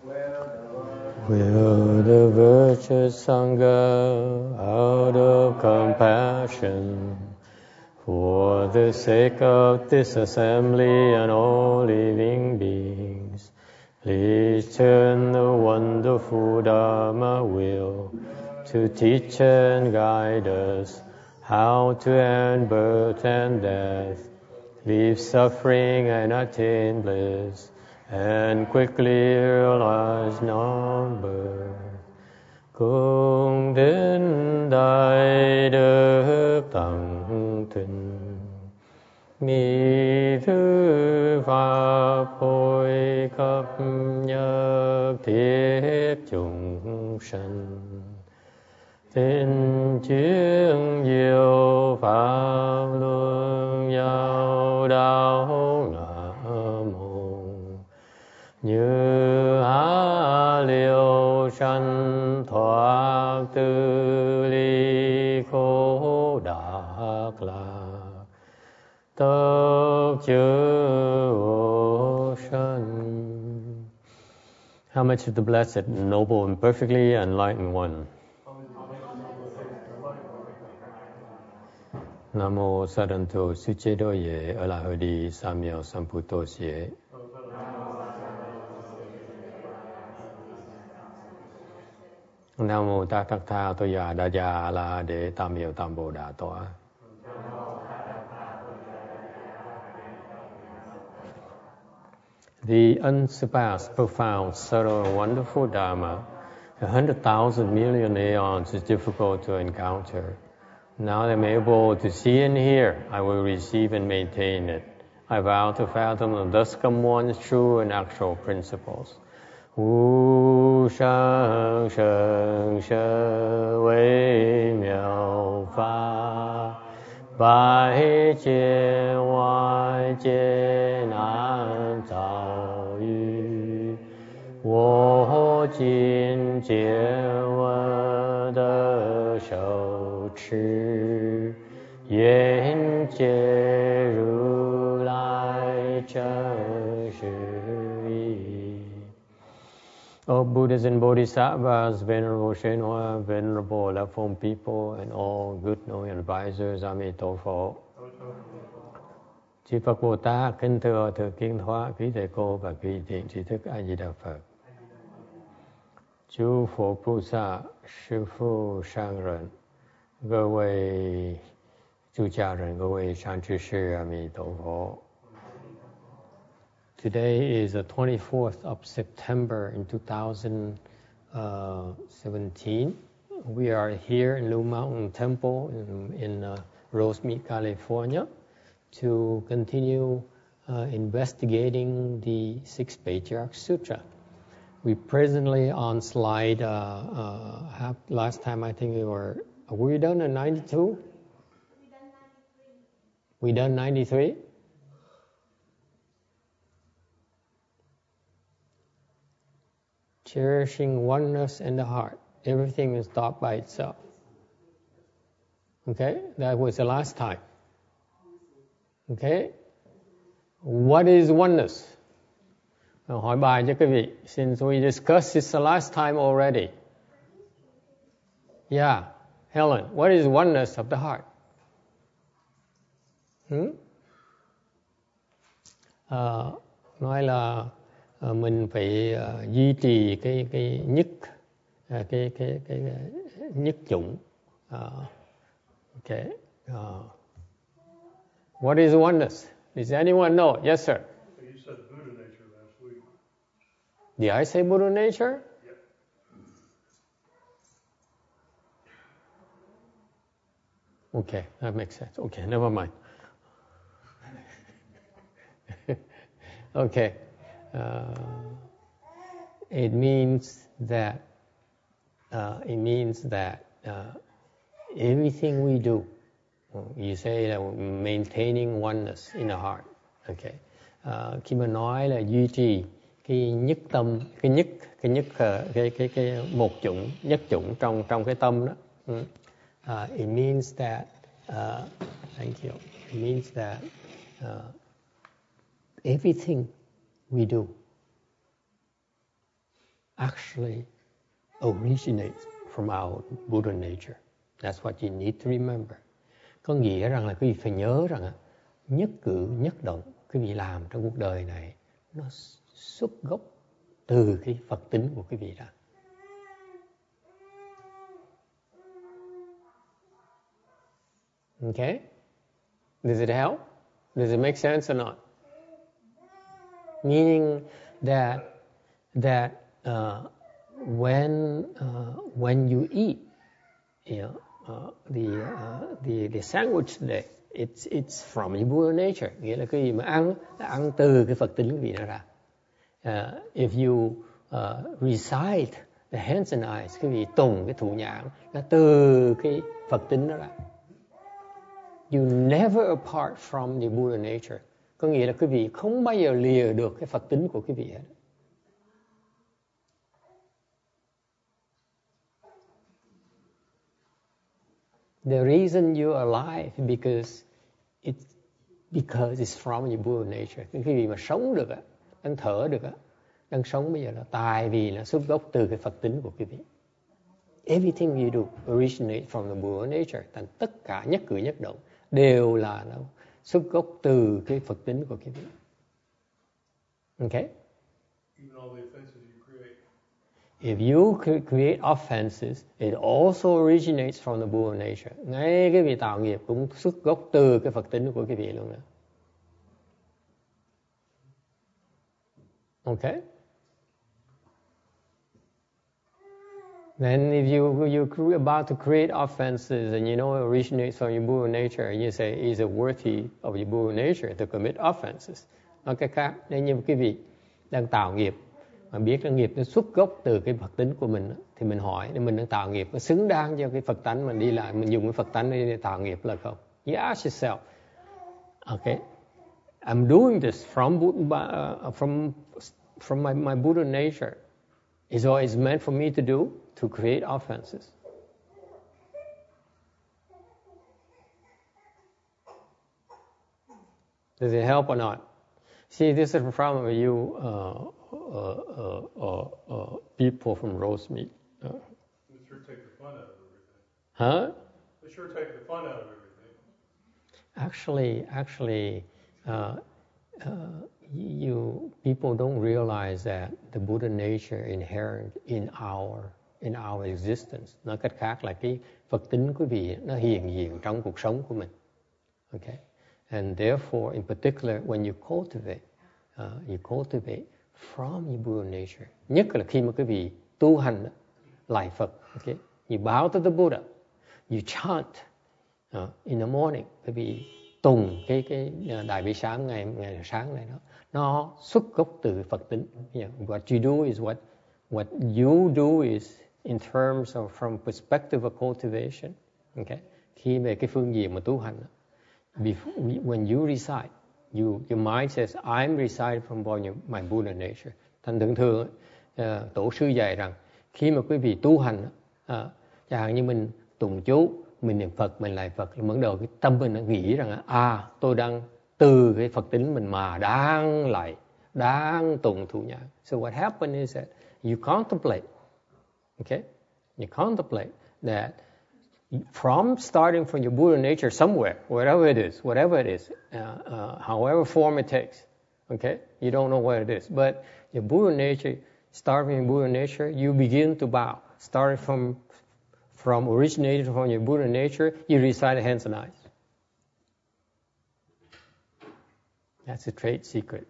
Will the virtuous Sangha out of compassion for the sake of this assembly and all living beings, please turn the wonderful Dharma wheel to teach and guide us how to end birth and death, leave suffering and attain bliss, and quickly realize non-birth. Cung đến đại đức tận tình, nghi thứ pháp hội khắp nhất thiết chúng sanh, tin chuyên diệu pháp luân giao đạo Nam mô. Như Á Liêu sanh thoát tư ly khổ đắc lạc, tất chư vô sanh. How much of the blessed, noble, and perfectly enlightened one? Nam mô Saranto Suchedoye Alahadi Samyo Samputosye. Nam mô Tát Tát Tha Toya Daya La De Tamyo Tambo Da Toa. The unsurpassed, profound, subtle, and wonderful Dharma, 100,000 million aeons is difficult to encounter. Now that I'm able to see and hear, I will receive and maintain it. I vow to fathom the thus come one's true and actual principles. Wu shang sheng she wei miao fa, bai jie wai jie nan zao yu, wo jin jie we de shou chi, yan jie ru lai zheng shi yi. O Buddhas and Bodhisattvas, Venerable Shenhua, Venerable Left Home people, and all good knowing advisors, Amitabha. Chư Phật Bồ Tát, kính thưa Thượng Kiến Thoát, quý thầy cô và quý thiện tri thức A Di Đà Phật. Chư Phật Bồ Tát, sư父上人，各位出家人，各位善知识，阿弥陀佛。Today is the 24th of September in 2017. We are here in Blue Mountain Temple in Rosemead, California, to continue investigating the Sixth Patriarch Sutra. We presently on slide, last time I think were we done in 92? We done 93? Cherishing oneness in the heart. Everything is thought by itself. Okay? That was the last time. Okay? What is oneness? Hỏi bài cho quý vị. Since we discussed this the last time already. Yeah. Helen, what is oneness of the heart? Nói là mình phải duy trì cái nhất cái nhất chủng. Okay. What is oneness? Does anyone know? Yes, sir. You said Buddha nature last week. Did I say Buddha nature? Yep. Okay, that makes sense. Okay, never mind. Okay. It means that everything we do, you say that maintaining oneness in the heart. Okay. Khi mà nói là duy trì cái nhất tâm, cái một chủng, nhất chủng trong cái tâm đó. It means that thank you. It means that everything we do actually originates from our Buddha nature. That's what you need to remember. Có nghĩa rằng là quý vị phải nhớ rằng nhất cử nhất động quý vị làm trong cuộc đời này nó xuất gốc từ cái Phật tính của quý vị ra. Okay? Does it help? Does it make sense or not? Meaning that when you eat, the sandwich today, it's from your Buddha nature. Nghĩa là cái gì mà ăn là ăn từ cái Phật tính của quý vị nó ra. If you recite the hands and eyes, quý vị tùng cái thụ nhãn là từ cái Phật tính đó ra. You never apart from the Buddha nature. Có nghĩa là quý vị không bao giờ lìa được cái Phật tính của quý vị hết. The reason you are alive because it's from your Buddha nature. Quý vị mà sống được, đang thở được, đang sống bây giờ là tại vì nó xuất gốc từ cái Phật tính của quý vị. Everything you do originates from the Buddha nature. Thành tất cả nhất cử nhất động đều là nó xuất gốc từ cái Phật tính của quý vị. Okay? Even all the offenses you create. If you create offenses, it also originates from the Buddha nature. Ngay cái việc tạo nghiệp cũng xuất gốc từ cái Phật tính của quý vị luôn đó. Okay? Then if you're about to create offenses and you know it originates from your Buddha nature, and you say, is it worthy of your Buddha nature to commit offenses? Nói cách khác, nếu như quý vị đang tạo nghiệp, mà biết là nghiệp nó xuất gốc từ cái Phật tính của mình, thì mình hỏi, nếu mình đang tạo nghiệp, có xứng đáng cho cái Phật tánh mình đi lại, mình dùng cái Phật tánh để tạo nghiệp là không? You ask yourself, okay, I'm doing this from my Buddha nature. Is all it's meant for me to do? To create offenses. Does it help or not? See, this is the problem with you people from Rosemead. They sure take the fun out of everything. Huh? They sure take the fun out of everything. Actually, you people don't realize that the Buddha nature inherent in our existence. Nói cách khác là cái Phật tính quý vị nó hiện diện trong cuộc sống của mình. Okay? And therefore, in particular, when you cultivate from your Buddha nature. Nhất là khi mà quý vị tu hành lại Phật. Okay? You bow to the Buddha. You chant in the morning. Quý vị tùng cái đại bi sám ngày sáng này đó. Nó xuất gốc từ Phật tính. What you do is what you do is in terms of from perspective of cultivation. Okay? Khi về cái phương diện mà tu hành, when you recite, your mind says, I'm reciting from my Buddha nature. Thành thường tổ sư dạy rằng khi mà quý vị tu hành, chẳng hạn như mình tụng chú, mình niệm Phật, mình lại Phật, bắt đầu cái tâm mình nó nghĩ rằng tôi đang từ cái Phật tính mình mà đang tụng thụ nhãn. So what happens is that you contemplate, okay? You contemplate that from starting from your Buddha nature somewhere, whatever it is, however form it takes, okay? You don't know what it is, but your Buddha nature, starting in Buddha nature, you begin to bow. Starting from originated from your Buddha nature, you recite the hands and eyes. That's a trade secret.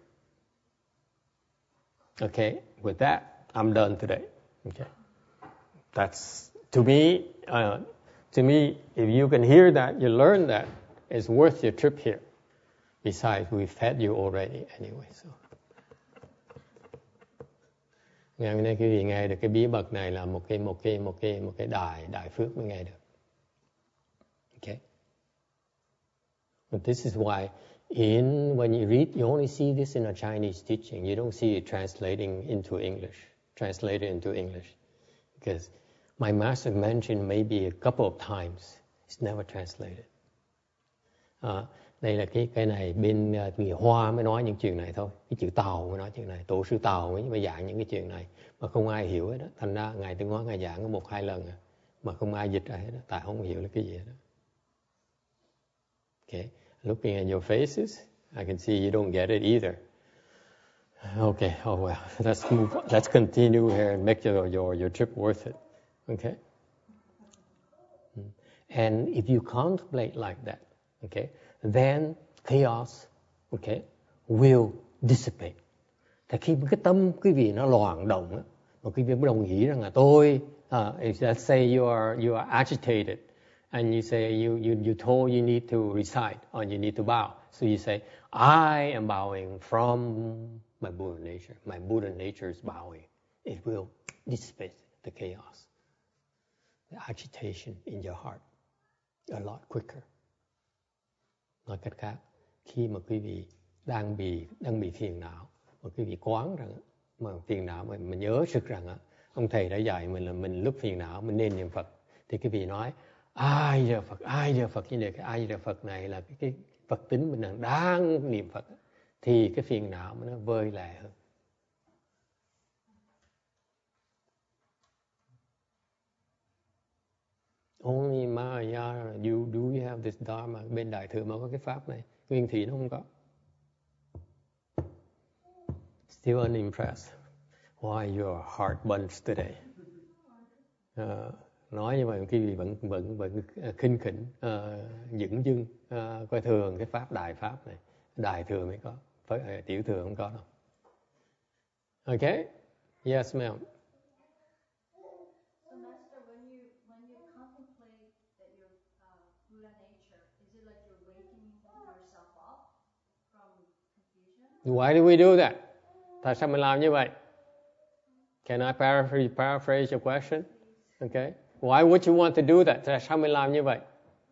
Okay, with that, I'm done today. Okay, that's to me, if you can hear that, you learn that, it's worth your trip here. Besides, we fed you already anyway. So, ngày hôm nay quý vị nghe được cái bí mật này là một cái đại phước mới nghe được. Okay. But this is why when you read, you only see this in a Chinese teaching. You don't see it translated into English. Because my master mentioned maybe a couple of times. It's never translated. Đây là cái này bên người Hoa mới nói những chuyện này thôi. Cái chữ Tàu mới nói chuyện này. Tổ sư Tàu mới giảng những cái chuyện này. Mà không ai hiểu hết đó. Thành ra Ngài Tuyên Hóa Ngài giảng có 1-2 lần mà không ai dịch ra hết đó. Tại không hiểu là cái gì hết đó. Okay. Looking at your faces, I can see you don't get it either. Okay, oh well. Let's move on. Let's continue here and make your trip worth it. Okay? And if you contemplate like that, okay, then chaos, okay, will dissipate. Thì khi cái tâm quý vị nó loạn động, mà quý vị đồng ý rằng là tôi, let's say you are agitated, and you say you told you need to recite or you need to bow, so you say I am bowing from my Buddha nature. My Buddha nature is bowing. It will dissipate the chaos, the agitation in your heart a lot quicker. Nói cách khác, khi mà quý vị đang bị phiền não, mà quý vị quán rằng mà phiền não mà nhớ sực rằng ông thầy đã dạy mình là mình lúc phiền não mình nên niệm Phật, thì quý vị nói ai giờ Phật, như vậy cái ai giờ Phật này là cái Phật tính mình đang niệm Phật, thì cái phiền não nó vơi lẹ hơn. Only Mahayana do you have this Dharma. Bên Đại Thừa mới có cái pháp này, Nguyên Thủy nó không có. Still unimpressed. Why your heart burns today? Nói như vậy quý vị vẫn khinh khỉnh, dửng dưng, coi thường cái pháp Đại Pháp này. Đại Thừa mới có, Tiểu Thừa không có đâu. Okay? Yes, ma'am. Why do we do that? Tại sao mình làm như vậy? Can I paraphrase your question? Okay. Why would you want to do that? Tại sao mình làm như vậy?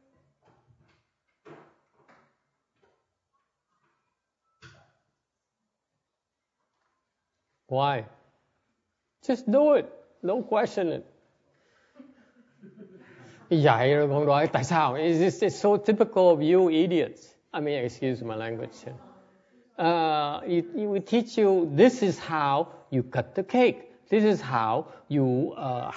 Why? Just do it. Don't question it. Dạy rồi còn nói tại sao? It's so typical of you idiots. I mean, excuse my language. We teach you this is how you cut the cake. This is how you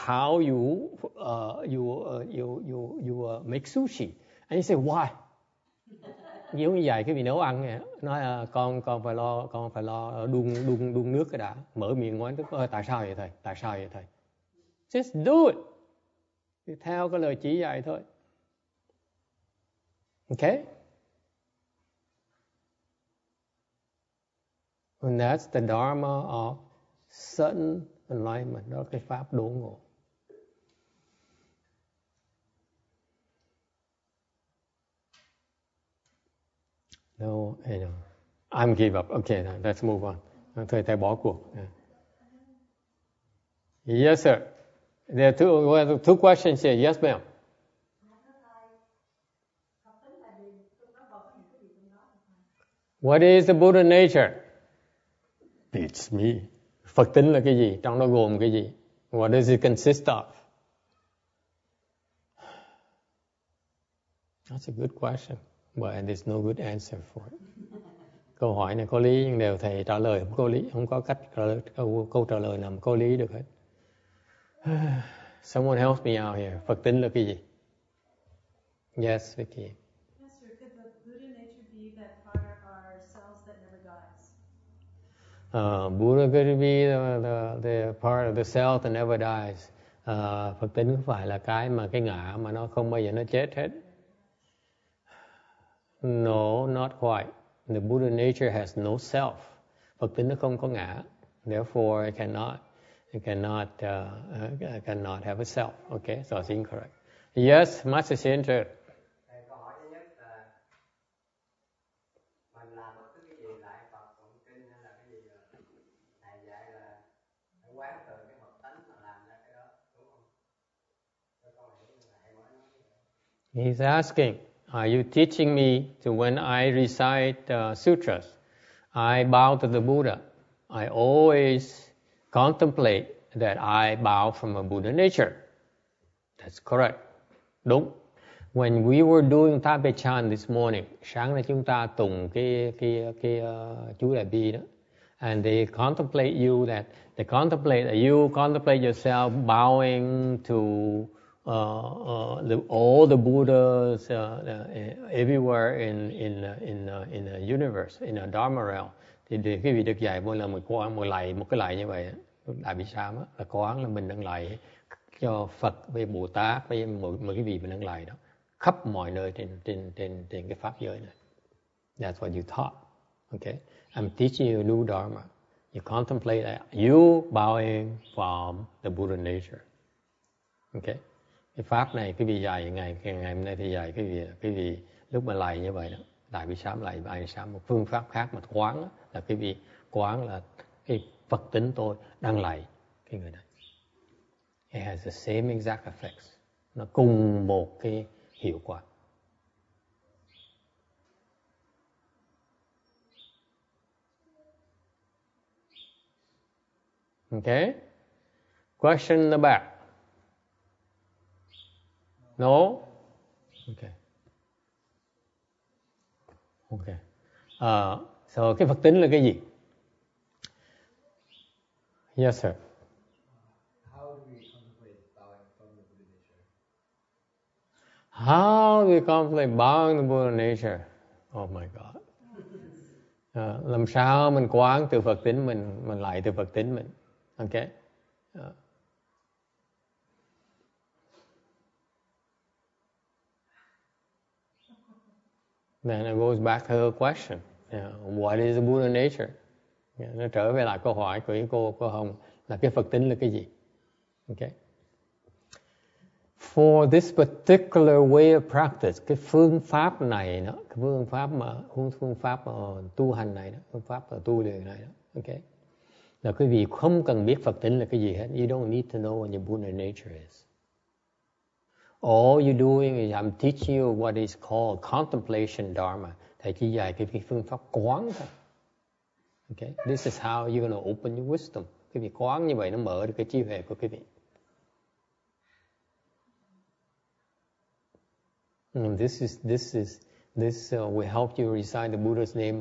make sushi. And you say why? Giống như vậy cái vị nấu ăn này, nói con phải lo đun nước cái đã, mở miệng nói tại sao vậy thầy? Tại sao vậy thầy? Just do it. Theo cái lời chỉ dạy thôi. Okay? And that's the Dharma of sudden enlightenment. Đó là cái pháp đốn ngộ. No, I'm give up. Okay, let's move on. Thầy bỏ cuộc. Yes, sir. There are two questions here. Yes, ma'am. What is the Buddha nature? It's me. Phật tính là cái gì? Trong đó gồm cái gì? What does it consist of? That's a good question, but there's no good answer for it. Câu hỏi này có lý nhưng đều thầy trả lời không có lý, không có cách câu trả lời nào có lý được hết. Someone help me out here. Phật tính là cái gì? Yes, Vicky. Yes, sir. Could the Buddha nature be that part of ourselves that never dies? Buddha could be the part of the self that never dies. Phật tính không phải là cái mà cái ngã mà nó không bao giờ nó chết hết. No, not quite. The Buddha nature has no self. Phật tính nó không có ngã. Therefore, it cannot have a self. Okay, so it's incorrect. Yes, Master Center. Câu hỏi thứ nhất là mình làm bất cứ cái gì lại Phật tụng kinh hay là cái gì rồi thầy dạy là phải quán từ cái Phật tánh mà làm ra cái đó, đúng không? Cho con hiểu như là thầy mới nói như vậy. He's asking, are you teaching me to when I recite sutras, I bow to the Buddha. I always contemplate that I bow from a Buddha nature. That's correct. Đúng. When we were doing Tape Chan this morning, sáng nay chúng ta tụng cái chú Đại Bi đó, and they contemplate yourself bowing to all the Buddhas everywhere in the universe, in the Dharma realm. Thì cái vị được dạy mỗi lần mình quán một cái lạy như vậy, Đại Bi Sám là quán là mình đang lạy cho Phật với Bồ Tát với mỗi cái vị mình đang lạy đó, khắp mọi nơi trên cái pháp giới này. That's what you taught. Okay, I'm teaching you new Dharma. You contemplate that you bowing from the Buddha nature. Okay, cái pháp này cái vị dạy ngày hôm nay thì dạy cái vị lúc mà lạy như vậy đó, Đại Bi Sám lạy Đại Bi Sám một phương pháp khác mà quán đó, là cái vị quán là cái Phật tính tôi đang lạy cái người này. It has the same exact effects. Nó cùng một cái hiệu quả. Okay? Question in the back? No? Okay. Okay. So cái Phật tính là cái gì? Yes, sir. How do we contemplate bowing the Buddha nature? Oh my God. Làm sao mình quán từ Phật tính mình lại từ Phật tính mình. Okay. Then it goes back to her question. What is the Buddha nature? Nó trở về lại câu hỏi của cô Hồng là cái Phật tính là cái gì? Okay. For this particular way of practice, cái phương pháp này đó, cái phương pháp tu hành này đó, phương pháp tu luyện này đó, okay, là quý vị không cần biết Phật tính là cái gì hết. You don't need to know what your Buddha nature is. All you're doing is I'm teaching you what is called contemplation dharma. Thầy chỉ dạy cái phương pháp quán thôi. Okay, this is how you're going to open your wisdom. Cái việc quán như vậy nó mở được cái trí huệ của quý vị. And this will help you recite the Buddha's name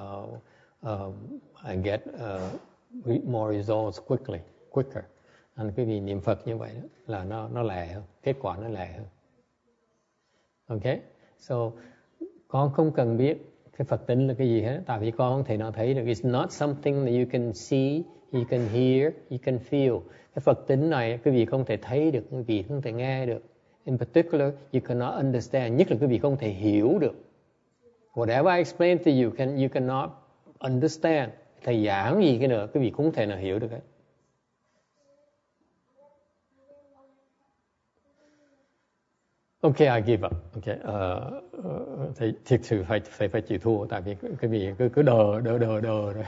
and get more results quicker. And cái vì niệm Phật như vậy đó, là nó lẹ hơn, kết quả nó lẹ hơn. Okay, so con không cần biết cái Phật tính là cái gì hết, tại vì con không thể nào thấy được. It's not something that you can see, you can hear, you can feel. Cái Phật tính này quý vị không thể thấy được, quý vị không thể nghe được. In particular, you cannot understand. Nhất là quý vị không thể hiểu được. Whatever I explain to you, you cannot understand. Thầy giảng gì cái nữa, quý vị cũng không thể nào hiểu được hết. Okay, I give up. Okay, thầy thực sự phải chịu thua, tại vì cái vị cứ đờ rồi.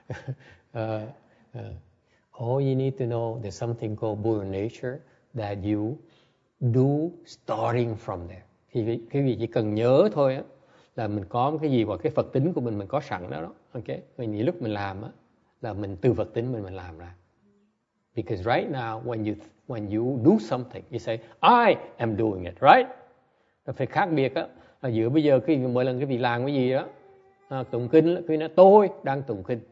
All you need to know, there's something called Buddha nature that you do starting from there. Thì cái vị chỉ cần nhớ thôi á, là mình có cái gì vào cái Phật tính của mình có sẵn đó. Okay, mình lúc mình làm á, là mình từ Phật tính mình làm ra. Because right now, when you do something, you say, I am doing it, right? Nó phải khác biệt á, là giữa bây giờ mỗi lần cái vị làm cái gì đó, tụng kinh, cái nói tôi đang tụng kinh.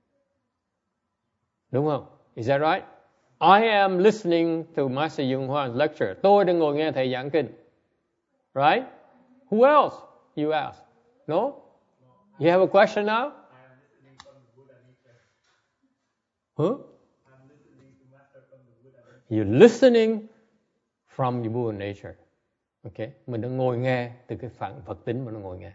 Đúng không? Is that right? I am listening to Master Yung Hwan's lecture. Tôi đang ngồi nghe thầy giảng kinh. Right? Who else? You ask. No? You have a question now? I am listening from the Buddha nature. Huh? I'm listening to Master from the Buddha nature. You're listening from your Buddha nature. Okay? Mình đang ngồi nghe từ cái Phật tính mà nó ngồi nghe.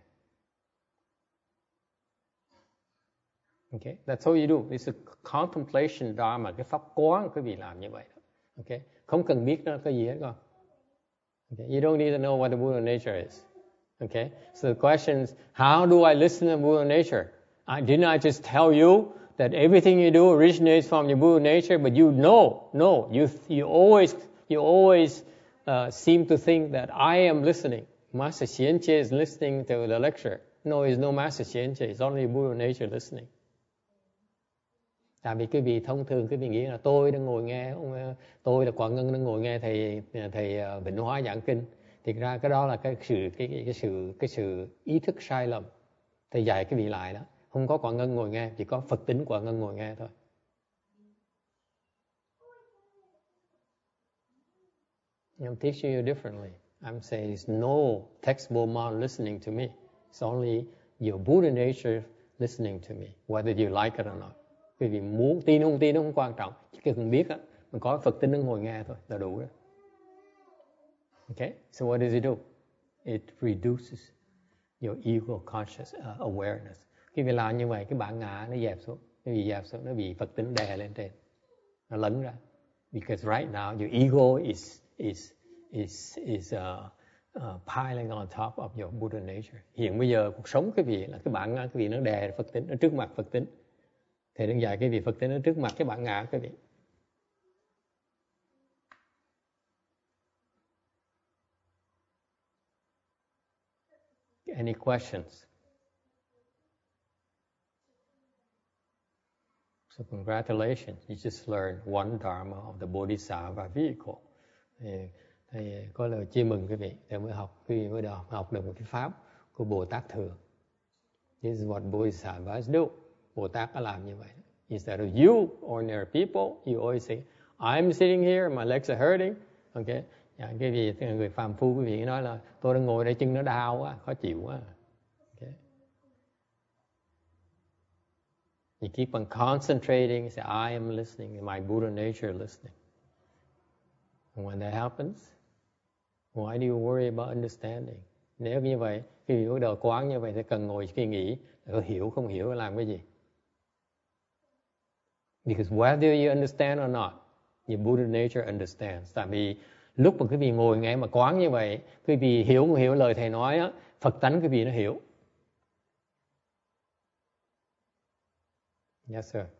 Okay? That's all you do. It's a contemplation dharma. Cái pháp quán quý vị làm như vậy. Okay? Không cần biết nó cái gì hết con. Okay? You don't need to know what the Buddha nature is. Okay? So the question is, how do I listen to Buddha nature? Didn't I just tell you that everything you do originates from your Buddha nature? But you know, no, you always seem to think that I am listening. Master Xianche is listening to the lecture. No, it's no Master Xianche. It's only Buddha nature listening. Tại vì cái vị thông thường cái vị nghĩ là tôi đang ngồi nghe, tôi là Quảng Ngân đang ngồi nghe thầy Vĩnh Hóa giảng kinh, Thực ra cái đó là cái sự ý thức sai lầm. Thầy dạy cái vị lại đó, không có Quảng Ngân ngồi nghe, chỉ có Phật tính Quảng Ngân ngồi nghe thôi. I'm teaching you differently. I'm saying there's no textbook man listening to me. It's only your Buddha nature listening to me, whether you like it or not. Quý vị muốn tin không tin không quan trọng, chỉ cần không biết á, mình có Phật tính nó ngồi nghe thôi là đủ rồi. Okay, so what does it do? It reduces your ego conscious awareness. Khi vị làm như vậy, cái bản ngã nó dẹp xuống, nó bị dẹp xuống, nó bị Phật tính đè lên trên, nó lấn ra. Because right now your ego is piling on top of your Buddha nature. Hiện bây giờ cuộc sống cái vị là cái bản ngã cái vị nó đè Phật tính, nó trước mặt Phật tính. Thầy đang dạy cái vị Phật tính nó trước mặt cái bản ngã cái vị. Any questions? So congratulations, you just learned one Dharma of the Bodhisattva vehicle. Thầy có lời chia mừng quý vị, thầy mới học, quý vị mới học được một cái pháp của Bồ Tát Thừa. This is what Bodhisattvas do. Bồ Tát đã làm như vậy. Instead of you, ordinary people, you always say, I'm sitting here, my legs are hurting. Okay? Cái gì người phàm phu quý vị nói là tôi đang ngồi đây chân nó đau quá, khó chịu quá. Okay? You keep on concentrating, you say, I am listening, my Buddha nature listening. And when that happens, why do you worry about understanding? Nếu như vậy, khi bắt đầu quán như vậy thì cần ngồi suy nghĩ, có hiểu không hiểu làm cái gì? Because whether you understand or not, your Buddha nature understands. Tại vì lúc mà quý vị ngồi nghe mà quán như vậy, quý vị hiểu không hiểu lời thầy nói á, Phật tánh quý vị nó hiểu. Yes sir.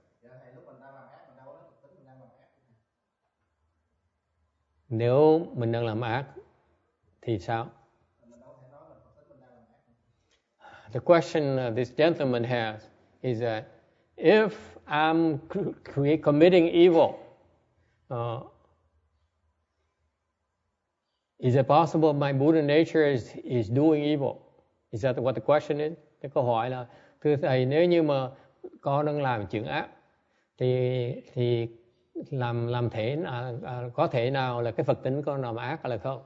Nếu mình đang làm ác thì sao? The question this gentleman has is that if I'm committing evil, is it possible my Buddha nature is doing evil? Is that what the question is? Cái câu hỏi là, thưa thầy, nếu như mà con đang làm chuyện ác thì làm thể có thể nào là cái Phật tính con làm ác hay là không?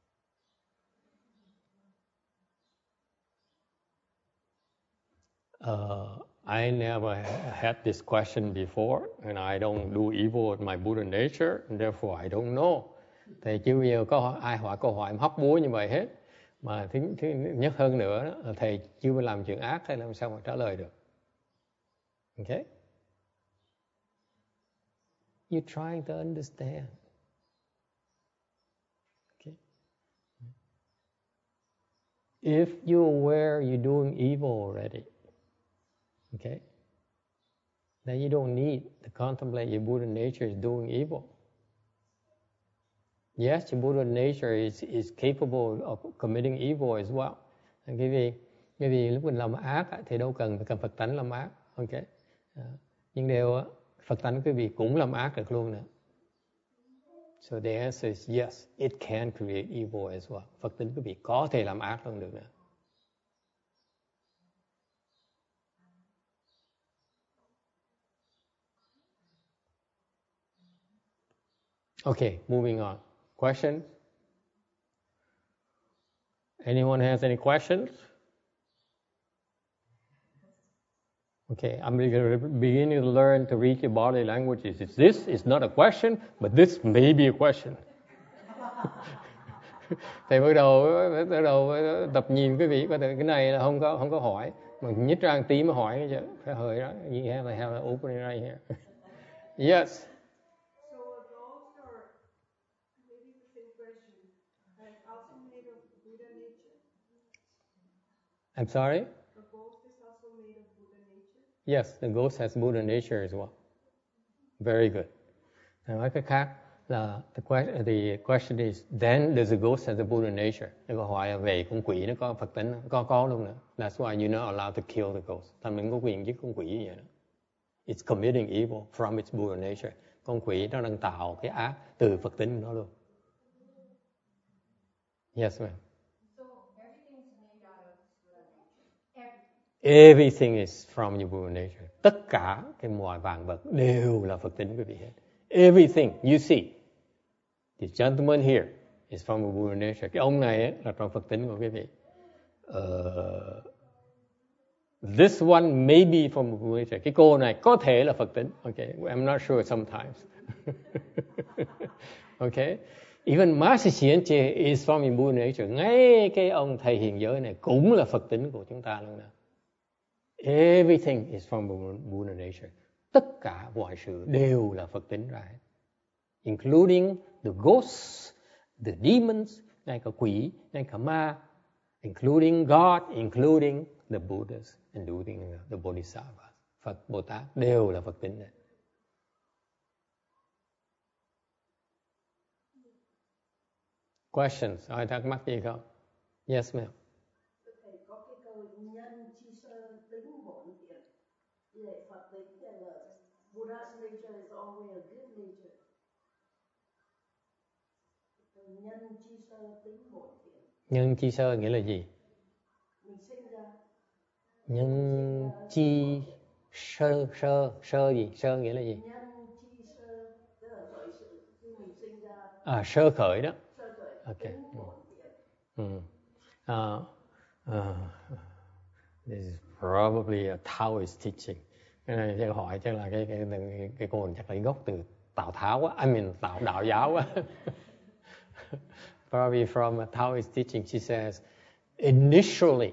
I never had this question before, and I don't do evil with my Buddha nature, and therefore I don't know. Thầy chưa bao giờ có ai hỏi câu hỏi hóc búa như vậy hết. Mà thứ nhất hơn nữa đó, thầy chưa bao làm chuyện ác hay làm sao mà trả lời được. Okay? You're trying to understand. Okay? If you're aware you're doing evil already, okay, then you don't need to contemplate your Buddha nature is doing evil. Yes, your Buddha nature is capable of committing evil as well. Cái vì lúc mình làm ác thì đâu cần Phật tánh làm ác, okay? Nhưng điều Phật tánh quý vị cũng làm ác được luôn nữa. So the answer is yes, it can create evil as well. Phật tính quý vị có thể làm ác luôn được nữa. Okay, moving on. Questions? Anyone has any questions? Okay, I'm beginning to learn to read your body languages. This is not a question, but this may be a question. Thầy bắt đầu tập nhìn quý vị, cái này là không có hỏi, mà nhích ra tí mới hỏi chứ. Phải hơi đó. You have an opening right here. Yes. So those are maybe the same question. Also made of Buddha nature. I'm sorry? The ghost is also made of Buddha nature. Yes, the ghost has Buddha nature as well. Very good. Nói cách khác là the question is, then does the ghost has the Buddha nature? Cái câu hỏi là về con quỷ nó có Phật tính, có luôn nữa. That's why you're not allowed to kill the ghost. Thành mình có quyền giết con quỷ như vậy đó. It's committing evil from its Buddha nature. Con quỷ nó đang tạo cái ác từ Phật tính của nó luôn. Yes, ma'am. So everything is made out of Buddha nature. Everything is from your Buddha nature. Tất cả cái mọi vạn vật đều là Phật tính quý vị hết. Everything you see, the gentleman here is from a Buddha nature. Cái ông này ấy, là trong Phật tính của quý vị. This one may be from a Buddha nature. Cái cô này có thể là Phật tính. Okay, I'm not sure sometimes. Okay, even Master Xianche is from a Buddha nature. Ngay cái ông thầy hiện giới này cũng là Phật tính của chúng ta luôn nè. Everything is from Buddha nature. Tất cả mọi sự đều là Phật tính ra hết. Including the ghosts, the demons, ngay cả quỷ, ngay cả ma, including God, including the Buddhas, including the Bodhisattvas. Phật, Bồ Tát đều là Phật tính này. Questions? Ai thắc mắc gì không? Yes, ma'am. Thầy có cái câu nhân chi sơ tính bổn thiện. Để Phật tính là Buddha's nature is always a good nature. Nhân chi sơ tính bổn thiện. Nhân chi sơ nghĩa là gì? Mình sinh ra. Nhân chi sơ gì? Sơ nghĩa là gì? Nhân chi sơ tức là khởi sự khi mình sinh ra. Sơ khởi đó. Sơ khởi. Okay. Tính bổn thiện. This is probably a Taoist teaching. Cái này tôi hỏi chắc là cái cô chắc là gốc từ Tào Tháo á, Tào đạo giáo á. Probably from a Taoist teaching. She says, initially,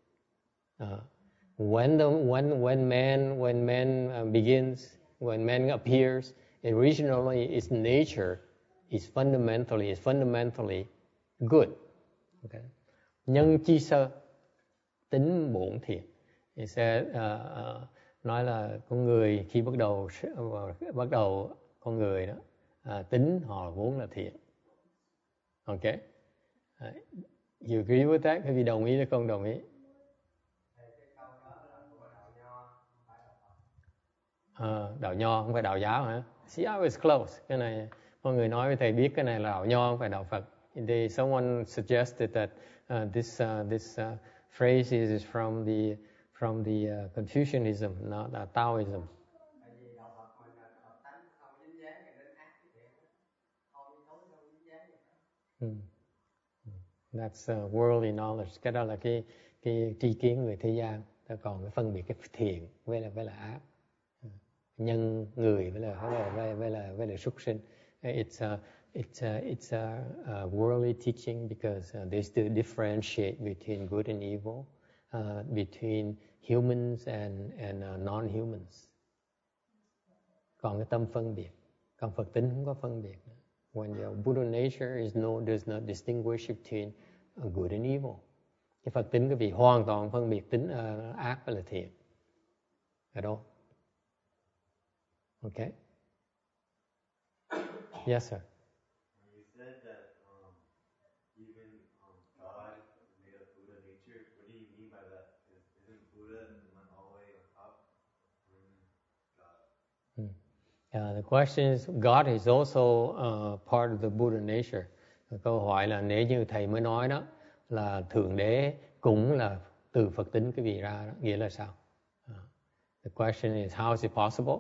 when man begins, when man appears, originally its nature is fundamentally good. Okay. Nhân chi sơ, tính bổn thiện. He said, nói là con người khi bắt đầu con người đó, tính họ vốn là thiện. Okay. You agree with that? Quý vị đồng ý hay không đồng ý? Đạo Nho không phải đạo giáo hả? See, I was close. Cái này mọi người nói với thầy biết cái này là đạo Nho không phải đạo Phật. Someone suggested that this phrase is from the Confucianism, not Taoism. That's worldly knowledge. Cái đó là cái tri kiến người thế gian. Ta còn cái phân biệt cái thiện với là ác, nhân người với là súc sinh. It's a worldly teaching because they still differentiate between good and evil, between humans and non-humans. Còn cái tâm phân biệt, còn Phật tính không có phân biệt. When your Buddha nature does not distinguish between good and evil. Cái Phật tính quý vị hoàn toàn phân biệt tính ác và là thiện. At all. Okay. Yes, sir. You said that even God made a Buddha nature. What do you mean by that? Isn't Buddha always on top? God. The question is, God is also part of the Buddha nature. Câu hỏi là nếu như thầy mới nói đó là Thượng Đế cũng là từ Phật tính quý vị ra đó, nghĩa là sao? The question is, how is it possible?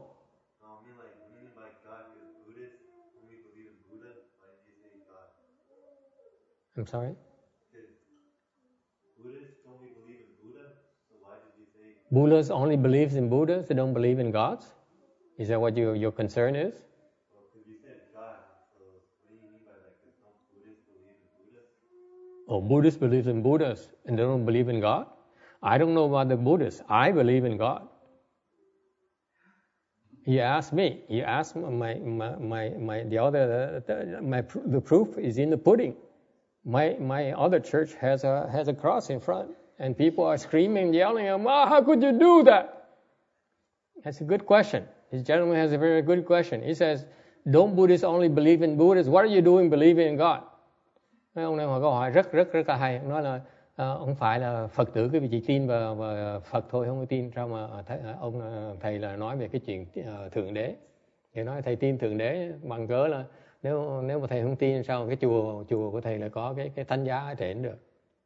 I'm sorry? Buddhists only believe in Buddha, so why did you say... Buddhists only believes in Buddhas, they don't believe in gods? Is that what your concern is? Well, because you said God, so what do you mean by that? Because don't Buddhists believe in Buddha? Oh, Buddhists believe in Buddhas, and they don't believe in God? I don't know about the Buddhists. I believe in God. He asked me. He asked the proof is in the pudding. My other church has a cross in front, and people are screaming, yelling, how could you do that? That's a good question. This gentleman has a very good question. He says, don't Buddhists only believe in Buddhists? What are you doing believing in God? Mấy ông này hỏi câu hỏi rất là hay. Nói là không phải là Phật tử quý vị chỉ tin vào Phật thôi, không có tin. Sao mà thầy là nói về cái chuyện Thượng Đế? Thì nói thầy tin Thượng Đế bằng cớ là Nếu mà thầy không tin sao cái chùa của thầy là có cái thánh giá ở trên được.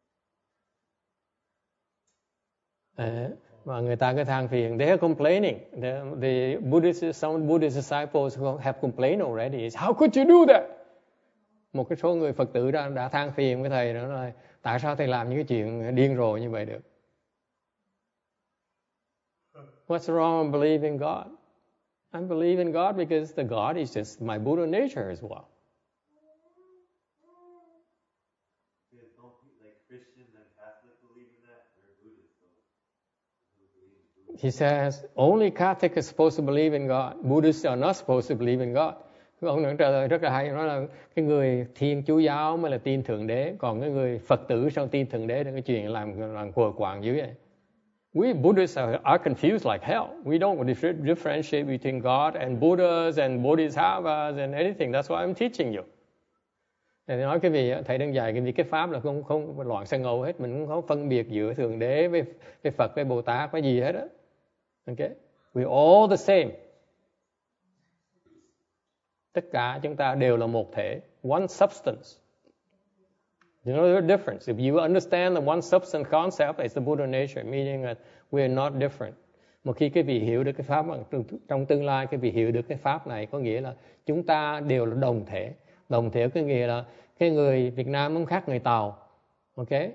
Mà người ta cứ than phiền, they are complaining. The Buddhist, some Buddhist disciples have complained already. How could you do that? Một cái số người Phật tử đã than phiền với thầy đó là tại sao thầy làm những cái chuyện điên rồ như vậy được? What's wrong with believing in God? I believe in God because the God is just my Buddha nature as well. He says only Catholics are supposed to believe in God. Buddhists are not supposed to believe in God. Ông nói trả lời rất là hay, nói là cái người Thiên Chúa giáo mới là tin Thượng Đế, còn cái người Phật tử sao tin Thượng Đế, cái chuyện làm quờ quạng dữ vậy. We Buddhists are confused like hell. We don't differentiate between God and Buddhas and Bodhisattvas and anything. That's why I'm teaching you. Thầy nói cái gì, thầy đang dạy cái gì, cái pháp là không loạn sang ngầu hết, mình không có phân biệt giữa Thượng Đế với Phật với Bồ Tát với gì hết á. Okay? We're all the same. Tất cả chúng ta đều là một thể, one substance. You know the difference. If you understand the one substance concept, it's the Buddha nature, meaning that we're not different. Một khi cái vị hiểu được cái pháp, trong tương lai cái vị hiểu được cái pháp này, có nghĩa là chúng ta đều là đồng thể. Đồng thể có nghĩa là cái người Việt Nam không khác người Tàu. Okay?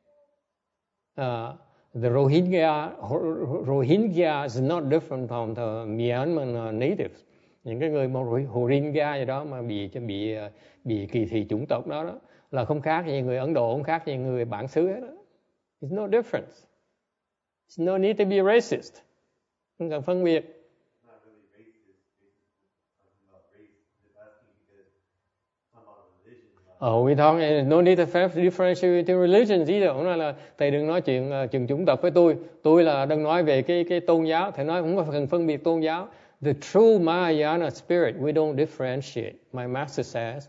The Rohingya is not different from the Myanmar natives. Những cái người mà Rohingya gì đó mà bị kỳ thị chủng tộc đó là không khác gì người Ấn Độ, không khác gì người bản xứ hết đó. It's no difference. It's no need to be racist. Không cần phân biệt. We talk no need to differentiate between religions either. Ông nói là thầy đừng nói chuyện chủng tộc với tôi. Tôi là đang nói về cái tôn giáo. Thầy nói không có cần phân biệt tôn giáo. The true Mahayana spirit, we don't differentiate. My master says,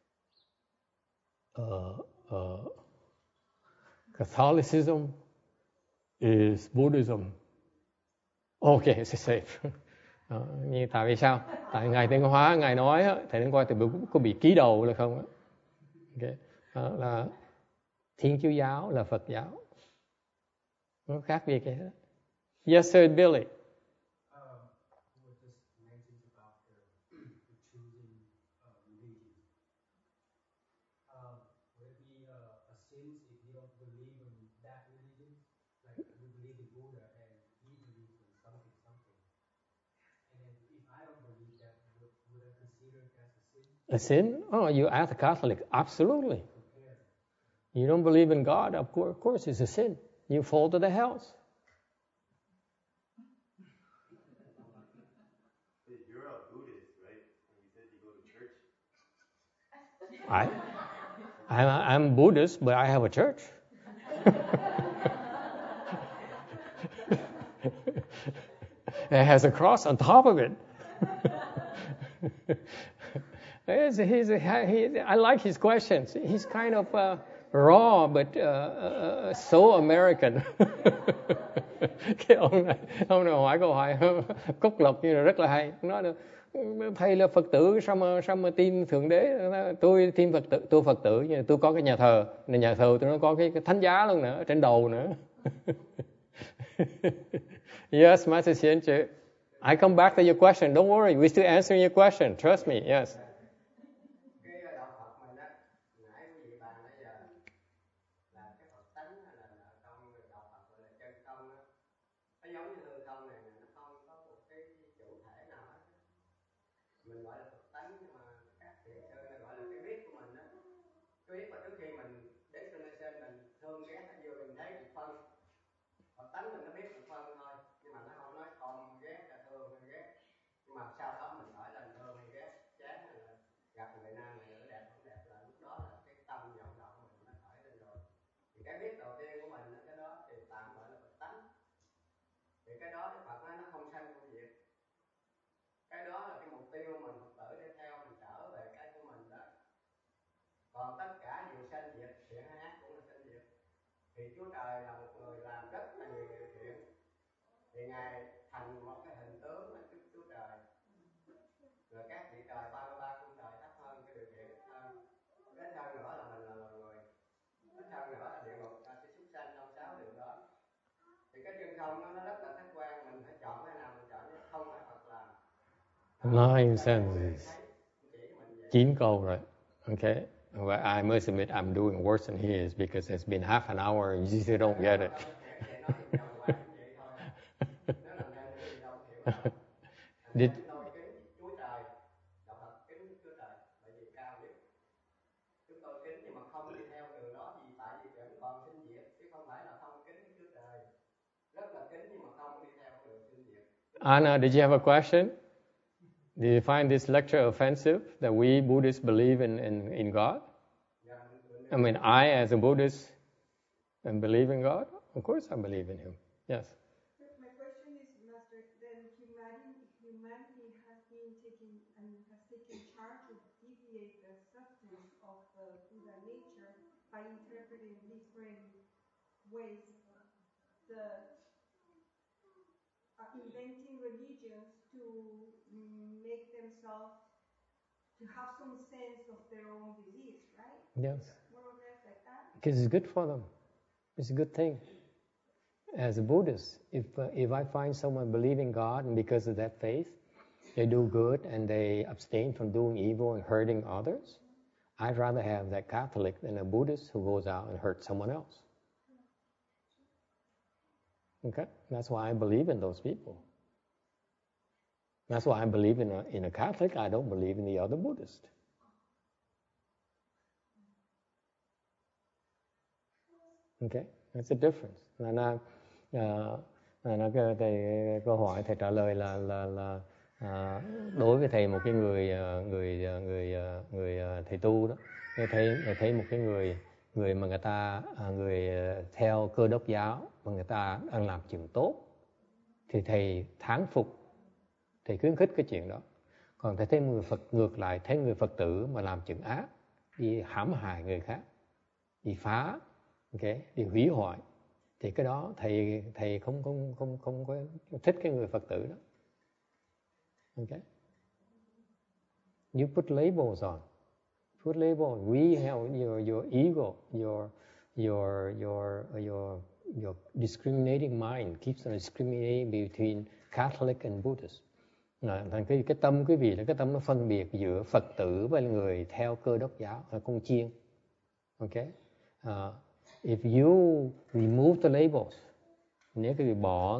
Catholicism is Buddhism. Okay, it's safe. Như tại vì sao? Tại Ngài Tiến Hóa, Ngài nói, thầy đến coi thầy có bị ký đầu là không? Okay. Là Thiên Chúa giáo là Phật giáo. Nó khác biệt cái đó. Yes, sir, Billy. A sin? Oh, you ask a Catholic. Absolutely. You don't believe in God? Of course it's a sin. You fall to the hells. You're a Buddhist, right? And you said you go to church. I'm Buddhist, but I have a church. It has a cross on top of it. I like his questions. He's kind of raw, but so American. Cái ông này hỏi câu hỏi cốc lộc như là rất là hay. Nói là thầy là Phật tử, sao mà tin Thượng Đế? Tôi tin Phật tử, tôi Phật tử, nhưng tôi có cái nhà thờ tôi nó có cái thánh giá luôn nữa, trên đầu nữa. Yes, Master Xianzhi. I come back to your question. Don't worry, we still answering your question. Trust me. Yes. Còn tất cả đều sanh diệt, thiện hay ác cũng là sanh diệt. Thì Chúa Trời là một người làm rất là nhiều điều thiện, thì Ngài thành một cái hình tướng là Chúa Trời. Rồi các vị trời 33 cung trời thấp hơn 9 sentences. 9 câu rồi. Okay. Well, I must admit I'm doing worse than he is because it's been half an hour and you still don't get it. Did, Anna, did you have a question? Did you find this lecture offensive that we Buddhists believe in God? I mean, I as a Buddhist and believe in God? Of course I believe in Him. Yes. My question is, Master, then humanity has been taking charge to deviate the substance of the Buddha nature by interpreting different ways, inventing religions to make themselves to have some sense of their own disease, right? Yes. More or less like that. Because it's good for them. It's a good thing. As a Buddhist, if I find someone believing God and because of that faith, they do good and they abstain from doing evil and hurting others, I'd rather have that Catholic than a Buddhist who goes out and hurts someone else. Okay? That's why I believe in those people. That's why I believe in a Catholic. I don't believe in the other Buddhist. Okay? That's the difference. Thầy câu hỏi thầy trả lời là đối với thầy một cái người thầy tu đó, thầy thấy một cái người mà người theo Cơ Đốc giáo mà người ta đang làm chuyện tốt thì thầy thán phục, thầy khuyến khích cái chuyện đó. Còn thầy thấy người Phật ngược lại, thấy người Phật tử mà làm chuyện ác, đi hãm hại người khác, đi phá, okay, đi hủy hoại, thì cái đó thầy không có thích cái người Phật tử đó. Okay. You put labels on. Put label on. We have your ego, your discriminating mind keeps on discriminating between Catholic and Buddhist. Thành cái tâm quý vị là cái tâm nó phân biệt giữa Phật tử với người theo Cơ Đốc giáo hay con chiên. Okay. If you remove the labels, nếu quý vị bỏ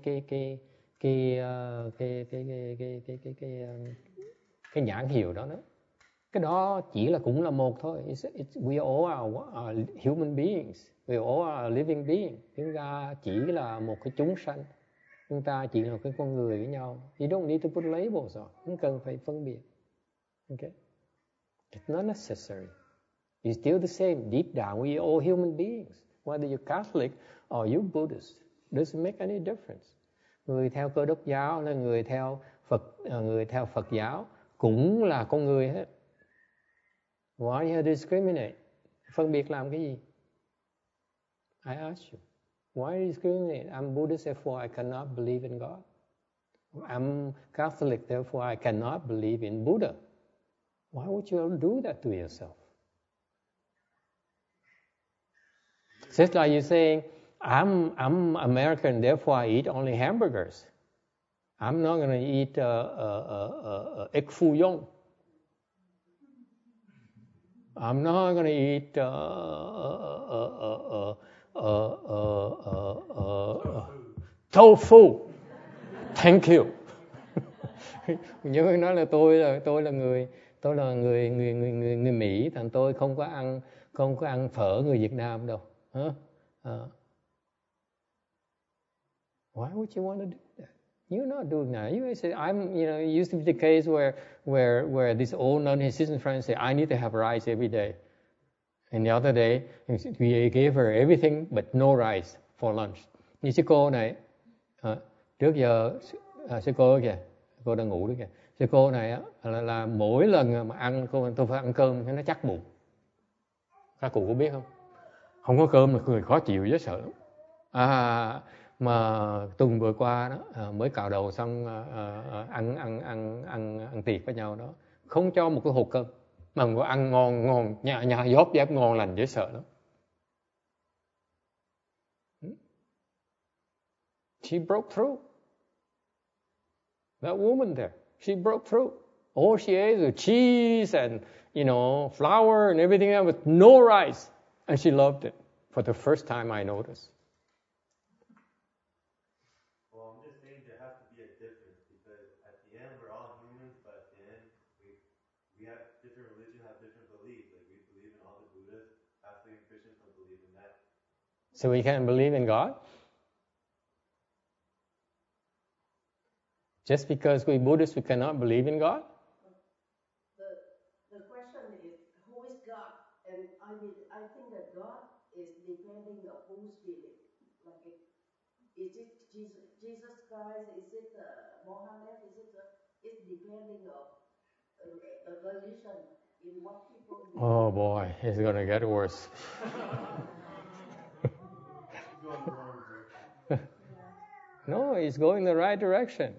cái nhãn hiệu đó, cái đó chỉ là cũng là một thôi. We all are human beings. We all are living beings. Chúng ta chỉ là một cái chúng sanh. Chúng ta chỉ là cái con người với nhau. You don't need to put labels on. Không cần phải phân biệt. Okay? It's not necessary. It's still the same. Deep down, we are all human beings. Whether you're Catholic or you're Buddhist, doesn't make any difference. Người theo Cơ Đốc giáo hay người theo Phật giáo cũng là con người hết. Why do you discriminate? Phân biệt làm cái gì? I ask you. Why do you discriminate? I'm Buddhist, therefore I cannot believe in God. I'm Catholic, therefore I cannot believe in Buddha. Why would you do that to yourself? Just like you saying, I'm American, therefore I eat only hamburgers. I'm not going to eat egg foo young. I'm not going to eat tofu. Thank you. Nhớ nói là tôi là người Mỹ, thành tôi không có ăn phở người Việt Nam đâu. Why would you want to do that? You're not doing that. You say, it used to be the case where this old non-existent friend said, I need to have rice every day. And the other day, we gave her everything but no rice for lunch. Như sư cô này, trước giờ, sư cô kìa, cô đang ngủ đó kìa. Sư cô này là mỗi lần mà ăn, tôi phải ăn cơm cho nó chắc bụng. Các cụ có biết không? Không có cơm là người khó chịu dễ sợ lắm. Mà tuần vừa qua đó mới cạo đầu xong ăn tiệc với nhau đó, không cho một cái hộp cơm mà có ăn ngon nhà dóp dép ngon lành dễ sợ lắm. She broke through. That woman there, She broke through. All she ate was cheese and, flour and everything else with no rice. And she loved it. For the first time I noticed. Well, I'm just saying there has to be a difference because at the end we're all humans, but at the end we have different religions, have different beliefs. Like we believe in all the Buddhas, Catholic and Christians don't believe in that. So we can believe in God? Just because we're Buddhists, we cannot believe in God? The question is, who is God? And I think that God is depending on who's belief. Like, is it Jesus Christ? Is it Mohammed? It's depending on the religion in what people believe. Oh boy, it's going to get worse. No, it's going the right direction.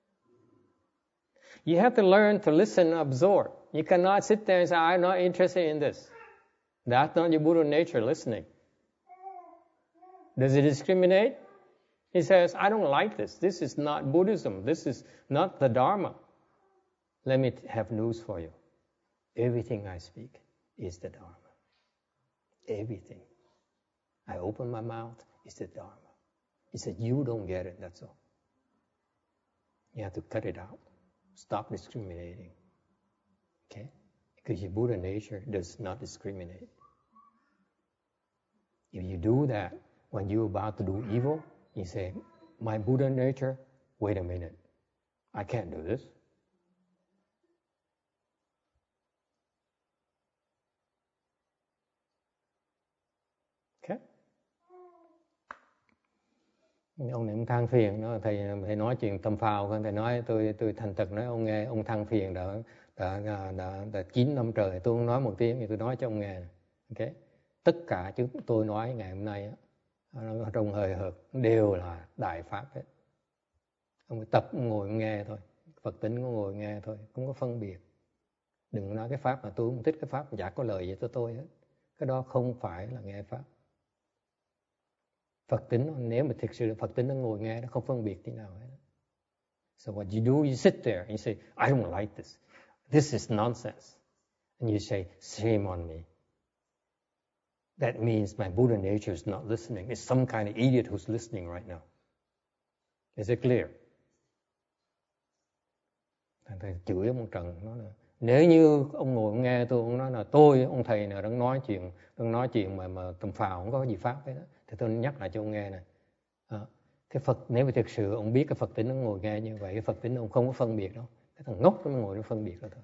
You have to learn to listen and absorb. You cannot sit there and say, I'm not interested in this. That's not your Buddha nature, listening. Does it discriminate? He says, I don't like this. This is not Buddhism. This is not the Dharma. Let me have news for you. Everything I speak is the Dharma. Everything. I open my mouth, it's the Dharma. He said, you don't get it, that's all. You have to cut it out. Stop discriminating. Okay? Because your Buddha nature does not discriminate. If you do that, when you're about to do evil, you say, my Buddha nature, wait a minute. I can't do this. Okay? Ông này ông than phiền, nó thầy nói chuyện tâm phào, thầy nói tôi thành thật nói ông nghe, ông than phiền đã 9 năm trời, tôi không nói một tiếng thì tôi nói cho ông nghe. Okay? Tất cả chúng tôi nói ngày hôm nay nó trong hời hợt đều là đại pháp hết. Ông tập ông ngồi ông nghe thôi, Phật tính ông ngồi nghe thôi, không có phân biệt. Đừng nói cái pháp mà tôi không thích cái pháp chả có lời gì cho tôi hết. Cái đó không phải là nghe pháp. Phật tính, nếu mà thực sự Phật tính nó ngồi nghe, nó không phân biệt tí nào hết. So what you do, you sit there and you say, I don't like this. This is nonsense. And you say, shame on me. That means my Buddha nature is not listening. It's some kind of idiot who's listening right now. Is it clear? Thầy chửi ông Trần, nói là nếu như ông ngồi ông nghe tôi, ông nói là ông thầy nào đang nói chuyện mà tầm phào không có gì pháp hết đó. Thì tôi nhắc lại cho ông nghe này. Cái Phật, nếu mà thực sự ông biết cái Phật tính nó ngồi nghe như vậy, cái Phật tính ông không có phân biệt đâu. Cái thằng ngốc nó ngồi nó phân biệt đó thôi.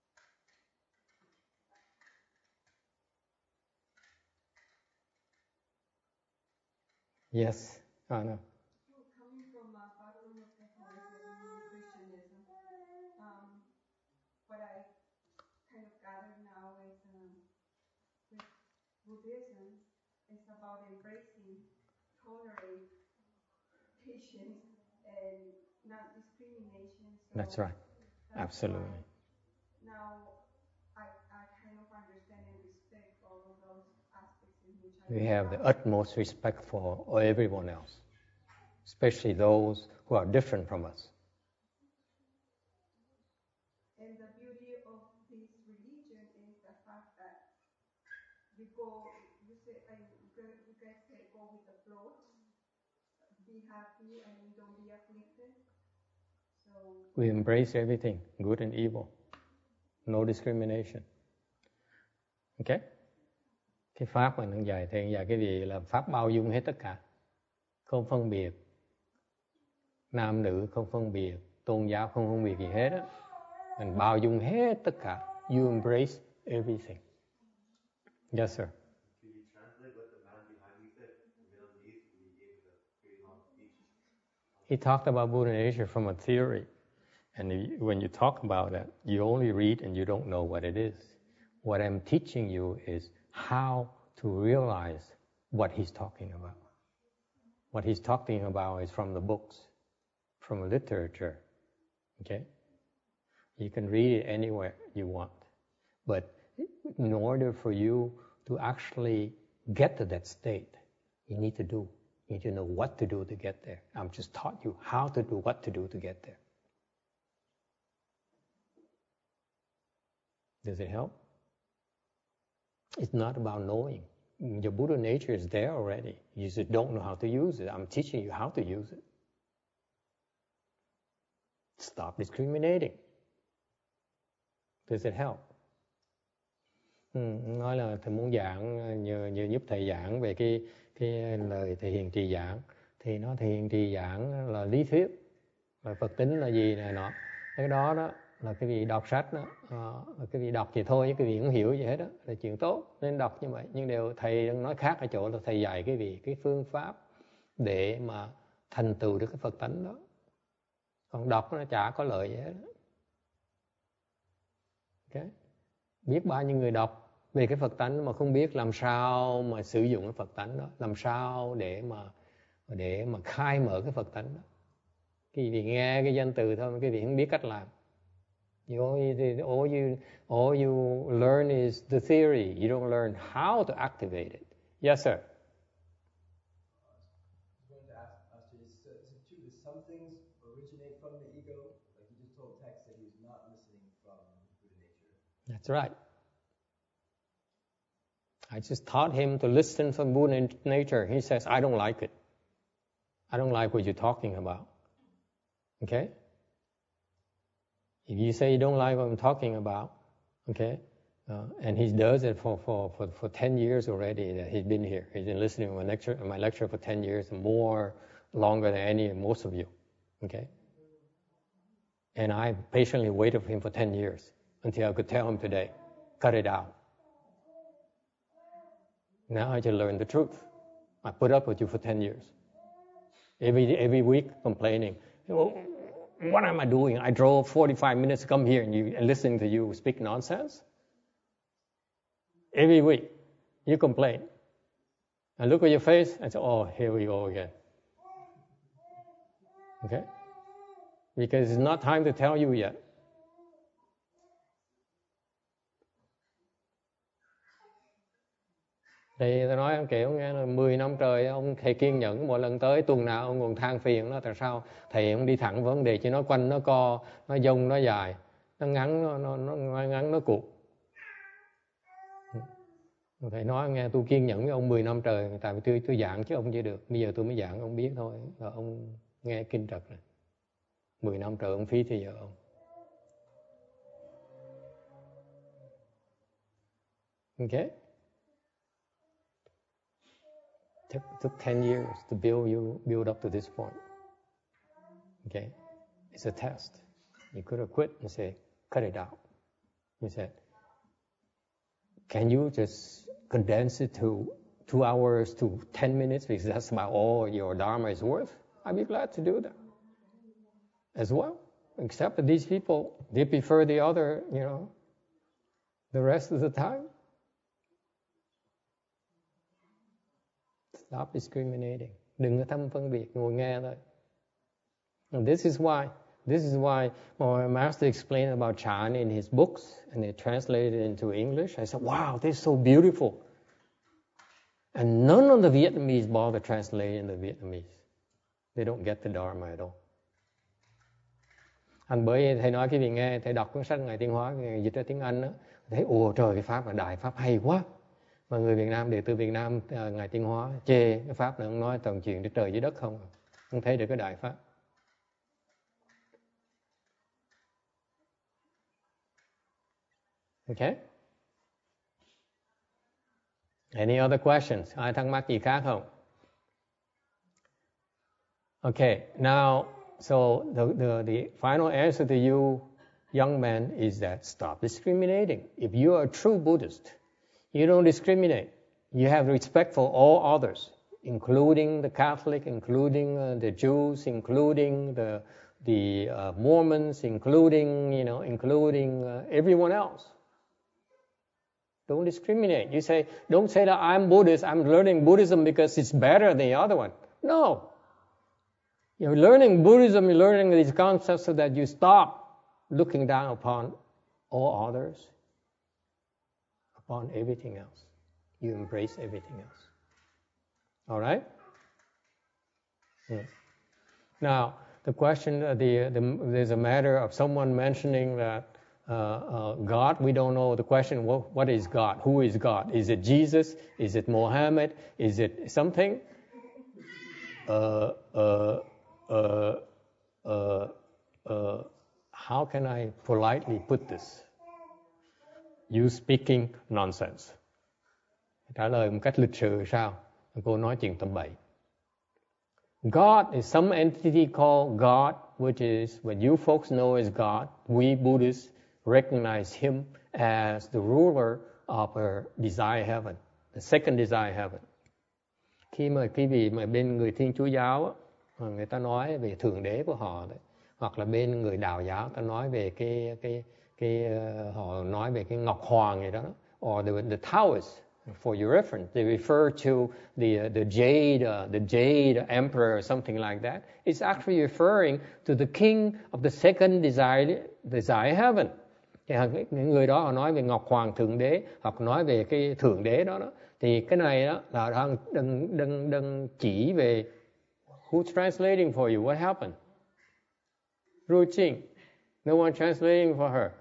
Yes, I know. Coming from a background of Catholicism and Christianism, what I kind of gather now is with Buddhism is about embracing, tolerate, patience, and not discrimination. So That's right. Absolutely. Now I kind of understand and respect all of those aspects in which We have the utmost respect for everyone else, especially those who are different from us. And the beauty of this religion is the fact that you guys say go with the flow, be happy and don't be afflicted. So We embrace everything, good and evil, no discrimination. Okay? Cái pháp mà nó dạy thì dạy cái gì là pháp bao dung hết tất cả, không phân biệt nam nữ, không phân biệt tôn giáo, không phân biệt gì hết á. Mình bao dung hết tất cả. You embrace everything. Yes, sir. Can you translate what the man behind me said in Vietnamese when he gave the pretty long speech? He talked about Buddha nature from a theory. And when you talk about that, you only read and you don't know what it is. What I'm teaching you is how to realize what he's talking about. What he's talking about is from the books, from literature. Okay? You can read it anywhere you want. But in order for you to actually get to that state, you need to know what to do to get there. I've just taught you how to do what to do to get there. Does it help? It's not about knowing. Your Buddha nature is there already. You just don't know how to use it. I'm teaching you how to use it. Stop discriminating. Does it help? Nói là thầy muốn giảng, nhờ giúp thầy giảng về cái lời thể hiện trì giảng. Thì nó thể hiện trì giảng là lý thuyết, là Phật tính là gì này nọ. Cái đó là cái vị đọc sách đó, cái vị đọc vậy thôi, cái vị không hiểu gì hết đó, là chuyện tốt nên đọc như vậy. Nhưng điều thầy đang nói khác ở chỗ là thầy dạy cái vị cái phương pháp để mà thành tựu được cái Phật tánh đó. Còn đọc nó chả có lợi gì hết. Okay. Biết bao nhiêu người đọc về cái Phật tánh mà không biết làm sao mà sử dụng cái Phật tánh đó, làm sao để mà khai mở cái Phật tánh đó. Cái vị nghe cái danh từ thôi, cái vị không biết cách làm. All you learn is the theory. You don't learn how to activate it. Yes, sir. I was going to ask you, is it true that some things originate from the ego? Like you just told Tex that he's not listening from Buddha nature. That's right. I just taught him to listen from Buddha nature. He says, I don't like it. I don't like what you're talking about. Okay? If you say you don't like what I'm talking about, okay, and he does it for 10 years already that he's been here. He's been listening to my lecture for 10 years, longer than most of you, okay? And I patiently waited for him for 10 years until I could tell him today, cut it out. Now I just learned the truth. I put up with you for 10 years. Every week complaining. What am I doing? I drove 45 minutes to come here and listening to you speak nonsense? Every week, you complain. I look at your face and say, oh, here we go again. Okay? Because it's not time to tell you yet. Thì tôi nói kiểu nghe là 10 năm trời ông thầy kiên nhẫn, mỗi lần tới tuần nào ông còn than phiền nó tại sao thầy không đi thẳng vấn đề, chứ nó quanh nó co, nó dông nó dài, nó ngắn nó ngắn nó cụt. Thầy nói nghe tôi kiên nhẫn với ông 10 năm trời, tại vì tôi giảng chứ ông chưa được, bây giờ tôi mới giảng ông biết thôi, rồi ông nghe kinh trật này. 10 năm trời ông phí thì giờ ông. Okay? It took 10 years to build up to this point. Okay? It's a test. You could have quit and say, cut it out. You said, can you just condense it to 2 hours to 10 minutes because that's about all your Dharma is worth? I'd be glad to do that as well. Except that these people, they prefer the other, the rest of the time. Stop discriminating. Đừng có thâm phân biệt, ngồi nghe thôi. And this is why my master explained about Chan in his books, and they translated it into English. I said, wow, this is so beautiful. And none of the Vietnamese bother translating the Vietnamese. They don't get the Dharma at all. Anh bởi thầy nói cái gì nghe, thầy đọc cuốn sách Ngài Tiến Hóa, dịch ra tiếng Anh đó, thấy ồ trời cái Pháp là Đại Pháp hay quá. Mà người Việt Nam, đệ tử Việt Nam, Ngài Tiến Hóa chê cái Pháp này, ông nói toàn chuyện trên trời dưới đất không. Không thấy được cái Đại Pháp. Okay? Any other questions? Ai thắc mắc gì khác không? Okay, now, so the final answer to you, young man, is that stop discriminating. If you are a true Buddhist, you don't discriminate. You have respect for all others, including the Catholic, including the Jews, including the Mormons, including everyone else. Don't discriminate. You say, don't say that I'm Buddhist, I'm learning Buddhism because it's better than the other one. No. You're learning Buddhism, you're learning these concepts so that you stop looking down upon all others, upon everything else. You embrace everything else. All right? Yeah. Now, the question, there's a matter of someone mentioning that God, we don't know the question, what is God? Who is God? Is it Jesus? Is it Mohammed? Is it something? How can I politely put this? You speaking nonsense. Trả lời một cách lịch sự sao? Cô nói chuyện tầm bậy. God is some entity called God, which is what you folks know as God. We Buddhists recognize him as the ruler of our desire heaven, the second desire heaven. Khi mà quý vị mà bên người Thiên Chúa giáo, người ta nói về thượng đế của họ đấy, hoặc là bên người Đạo giáo, ta nói về họ nói về cái ngọc hoàng gì đó, or the towers. For your reference, they refer to the jade emperor or something like that. It's actually referring to the king of the second desire heaven. Những người đó họ nói về ngọc hoàng thượng đế, hoặc nói về cái thượng đế đó. Thì cái này đó là đang chỉ về who's translating for you? What happened? Ru Ching, no one translating for her.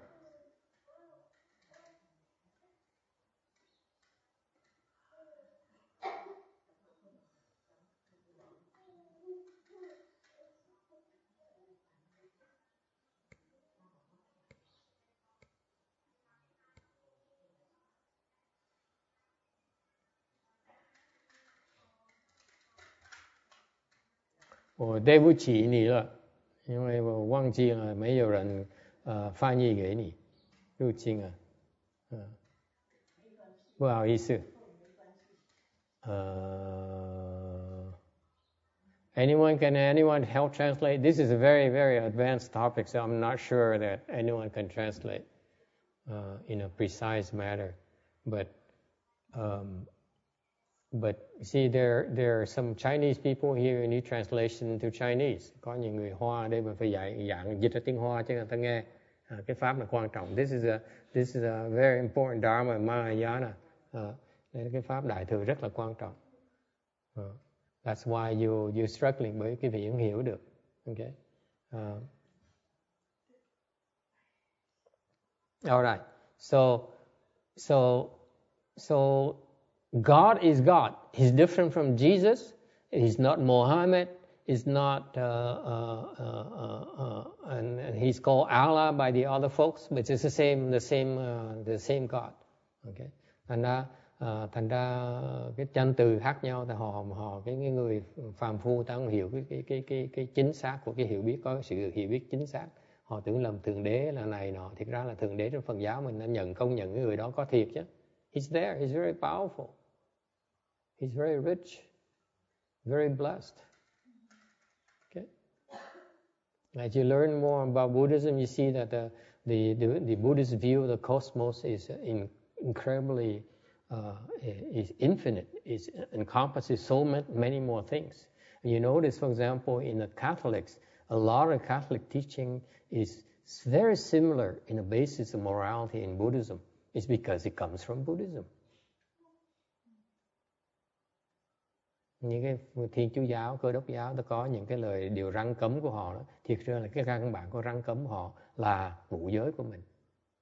我对不起你了，因为我忘记了没有人翻译给你，入境啊，不好意思。Anyone help translate? This is a very, very advanced topic, so I'm not sure that anyone can translate in a precise manner. But see, there are some Chinese people here who need translation to Chinese. Có những người Hoa đây mà phải dạng dịch ra tiếng Hoa cho người ta nghe. Cái pháp là quan trọng. This is a very important Dharma Mahayana. Đây là cái pháp đại thừa rất là quan trọng. That's why you're struggling, bởi cái vị không hiểu được. Okay. All right. So God is God. He's different from Jesus. He's not Mohammed. He's not, and he's called Allah by the other folks, but it's the same God. Okay. Thành ra cái danh từ khác nhau, thì họ cái người phàm phu ta không hiểu cái chính xác của cái hiểu biết, có sự hiểu biết chính xác. Họ tưởng lầm thượng đế là này nọ, thực ra là thượng đế trong Phật giáo mình đã công nhận cái người đó có thiệt chứ. He's there. He's very powerful. He's very rich, very blessed. Okay. As you learn more about Buddhism, you see that the Buddhist view of the cosmos is incredibly is infinite. It encompasses so many more things. And you notice, for example, in the Catholics, a lot of Catholic teaching is very similar in the basis of morality in Buddhism. It's because it comes from Buddhism. Những cái Thiên Chúa giáo, Cơ Đốc giáo, nó có những cái lời điều răn cấm của họ đó. Thiệt ra là cái căn bản của răn cấm của họ là ngũ giới của mình.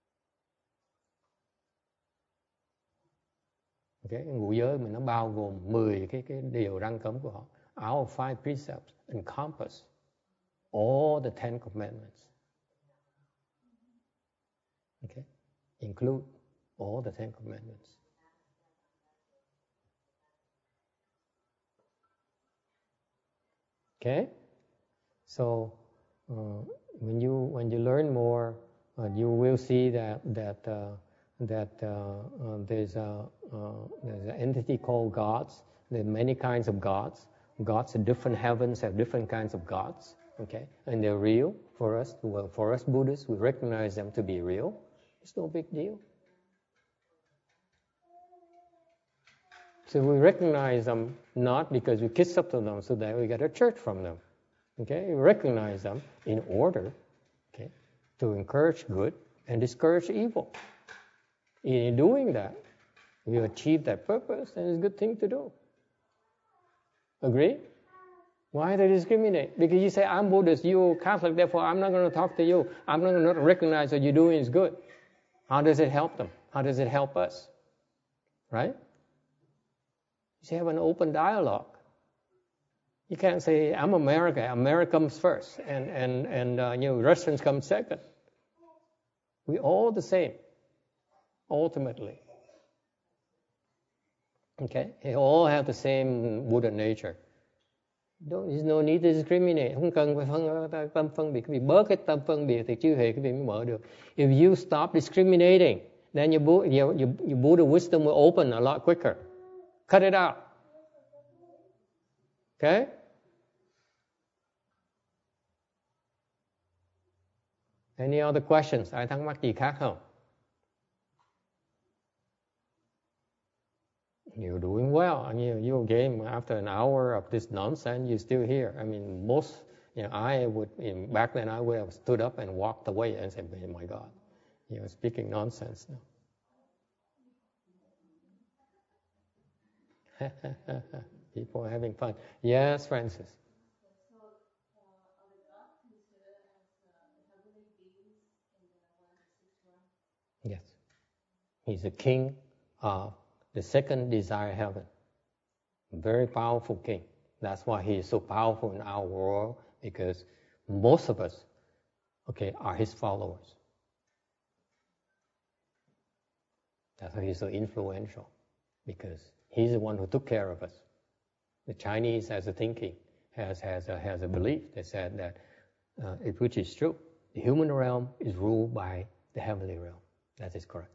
Okay? Ngũ giới mình nó bao gồm 10 cái điều răn cấm của họ. Our 5 precepts encompass all the 10 commandments. Okay? Include all the 10 commandments. Okay, so when you learn more, you will see that there's an entity called gods. There are many kinds of gods. Gods in different heavens have different kinds of gods. Okay, and they're real for us. Well, for us Buddhists, we recognize them to be real. It's no big deal. So we recognize them not because we kiss up to them so that we get a church from them. Okay, we recognize them in order, okay, to encourage good and discourage evil. In doing that, we achieve that purpose, and it's a good thing to do. Agree? Why they discriminate? Because you say, I'm Buddhist, you're Catholic, therefore I'm not going to talk to you. I'm not going to recognize that you're doing is good. How does it help them? How does it help us? Right? You should have an open dialogue. You can't say, I'm America. America comes first, and Russians come second. We're all the same, ultimately. Okay? They all have the same Buddha nature. There's no need to discriminate. Không cần phải tâm phân biệt. Vì bớt cái tâm phân biệt thì chư hệ cái vị mới mở được. If you stop discriminating, then your Buddha wisdom will open a lot quicker. Cut it out. Okay? Any other questions? Ai thắc mắc gì khác không? You're doing well. I mean, you again, after an hour of this nonsense, you're still here. I mean, I would, back then I would have stood up and walked away and said, oh my God, you're speaking nonsense now. People are having fun. Yes, Francis. So, are the gods considered as heavenly beings in the 106 realm? Yes. He's the king of the second desire heaven. Very powerful king. That's why he is so powerful in our world, because most of us, are his followers. That's why he's so influential, because he's the one who took care of us. The Chinese, as a thinking, has a belief that said that, which is true, the human realm is ruled by the heavenly realm. That is correct.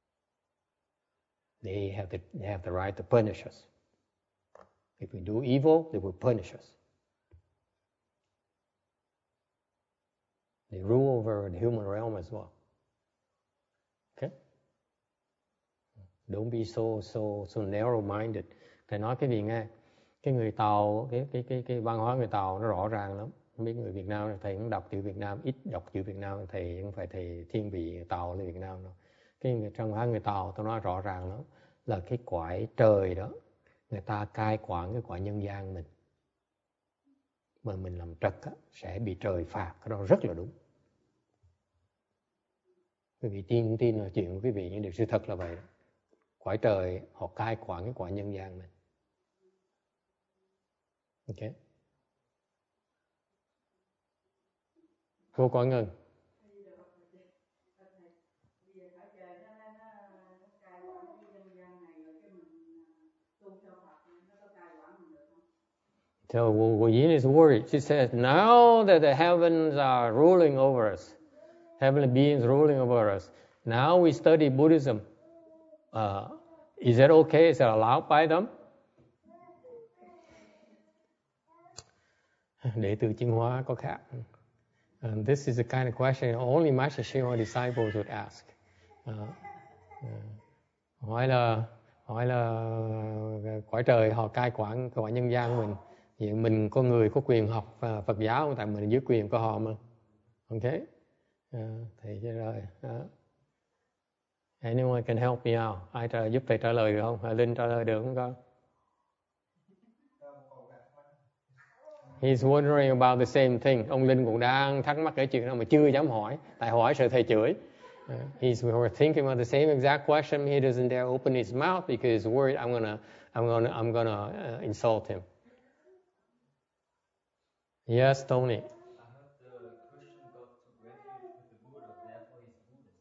They have the right to punish us. If we do evil, they will punish us. They rule over the human realm as well. Okay? Don't be so narrow-minded. Thầy nói cái gì nghe? Cái người Tàu, cái văn hóa người Tàu nó rõ ràng lắm. Không biết người Việt Nam, thầy cũng đọc chữ Việt Nam, ít đọc chữ Việt Nam, thầy không phải thầy thiên vị Tàu là Việt Nam đâu. Trong văn hóa người Tàu, tôi nói rõ ràng lắm, là cái cõi trời đó, người ta cai quản cái cõi nhân gian mình. Mà mình làm trật á, sẽ bị trời phạt, cái đó rất là đúng. Quý vị tin là chuyện của quý vị, nhưng điều sự thật là vậy đó. Cõi trời, họ cai quản cái cõi nhân gian mình. Ok. Cô Quảng Ngân. So Wu Yin is worried. She says, now that the heavens are ruling over us, heavenly beings ruling over us, now we study Buddhism. Is that okay? Is that allowed by them? Đệ tử Chính Hóa có khác. And this is the kind of question only Master Shima disciples would ask. Hỏi là cõi trời họ cai quản cõi nhân gian mình. Vậy mình có người có quyền học Phật giáo, tại mình dưới quyền của họ mà. Ok? Thầy trả lời. Anyone can help me out? Ai giúp thầy trả lời được không? Linh trả lời được không con? He's wondering about the same thing. Ông Linh cũng đang thắc mắc cái chuyện đó mà chưa dám hỏi. Tại hỏi sợ thầy chửi. We're thinking about the same exact question. He doesn't dare open his mouth because he's worried I'm gonna insult him. Yes, Tony. I heard the Christian got took refuge with the Buddha, therefore he's Buddhist.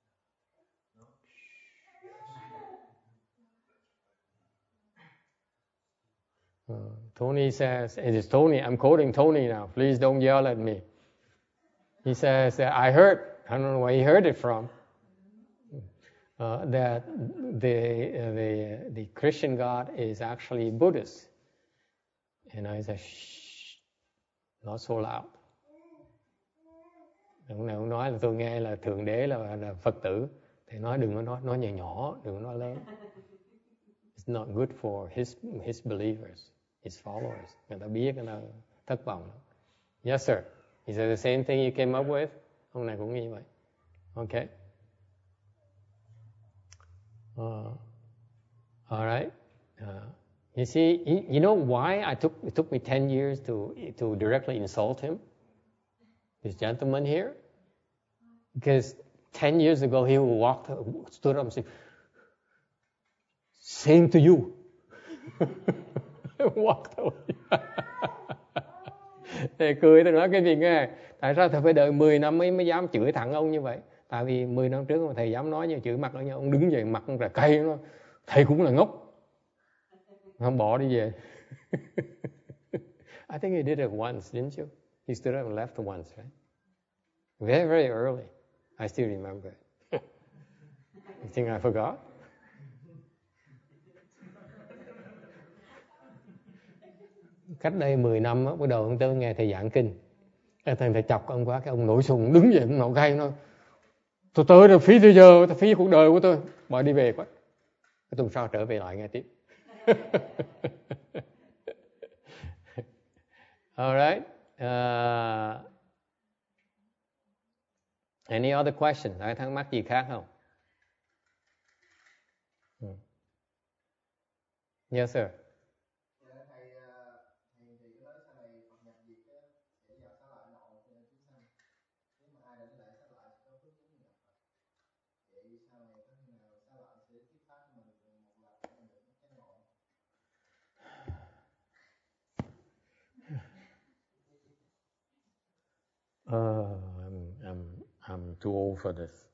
No? Tony says, it is Tony, I'm quoting Tony now, please don't yell at me. He says, I don't know where he heard it from, that the Christian God is actually Buddhist. And I said, shh, not so loud. Ông này ông nói là tôi nghe là Thượng Đế là Phật tử. Thì nói đừng có nói nhỏ, đừng có nói lớn. It's not good for his believers, his followers. Người ta biết, người ta thất vọng. Yes, sir. Is that the same thing you came up with? Ông này cũng nghĩ vậy. Okay. All right. You see, you know why it took me 10 years to directly insult him, this gentleman here? Because 10 years ago he stood up and said, "Same to you." Walked away. Thì cười, tôi nói cái gì nghe, tại sao thầy phải đợi 10 năm mới dám chửi thẳng ông như vậy? Tại vì 10 năm trước mà thầy dám nói như chửi mặt ông đứng dậy mặt ông là cay, nó thầy cũng là ngốc, không bỏ đi về. I think he did it once, didn't you? He stood up and left once, right? Very, very early. I still remember it. You think I forgot? Cách đây 10 năm á, bắt đầu ông tới nghe thầy giảng kinh. Thầy chọc ông quá, cái ông nổi sùng đứng dậy, ông nổi gai, nó tôi tới là phí thời giờ, phí cuộc đời của tôi, bỏ đi về quá. Cái tuần sau trở về lại nghe tiếp. All right. Any other question? Ai thắc mắc gì khác không? Yes, sir. I'm too old for this.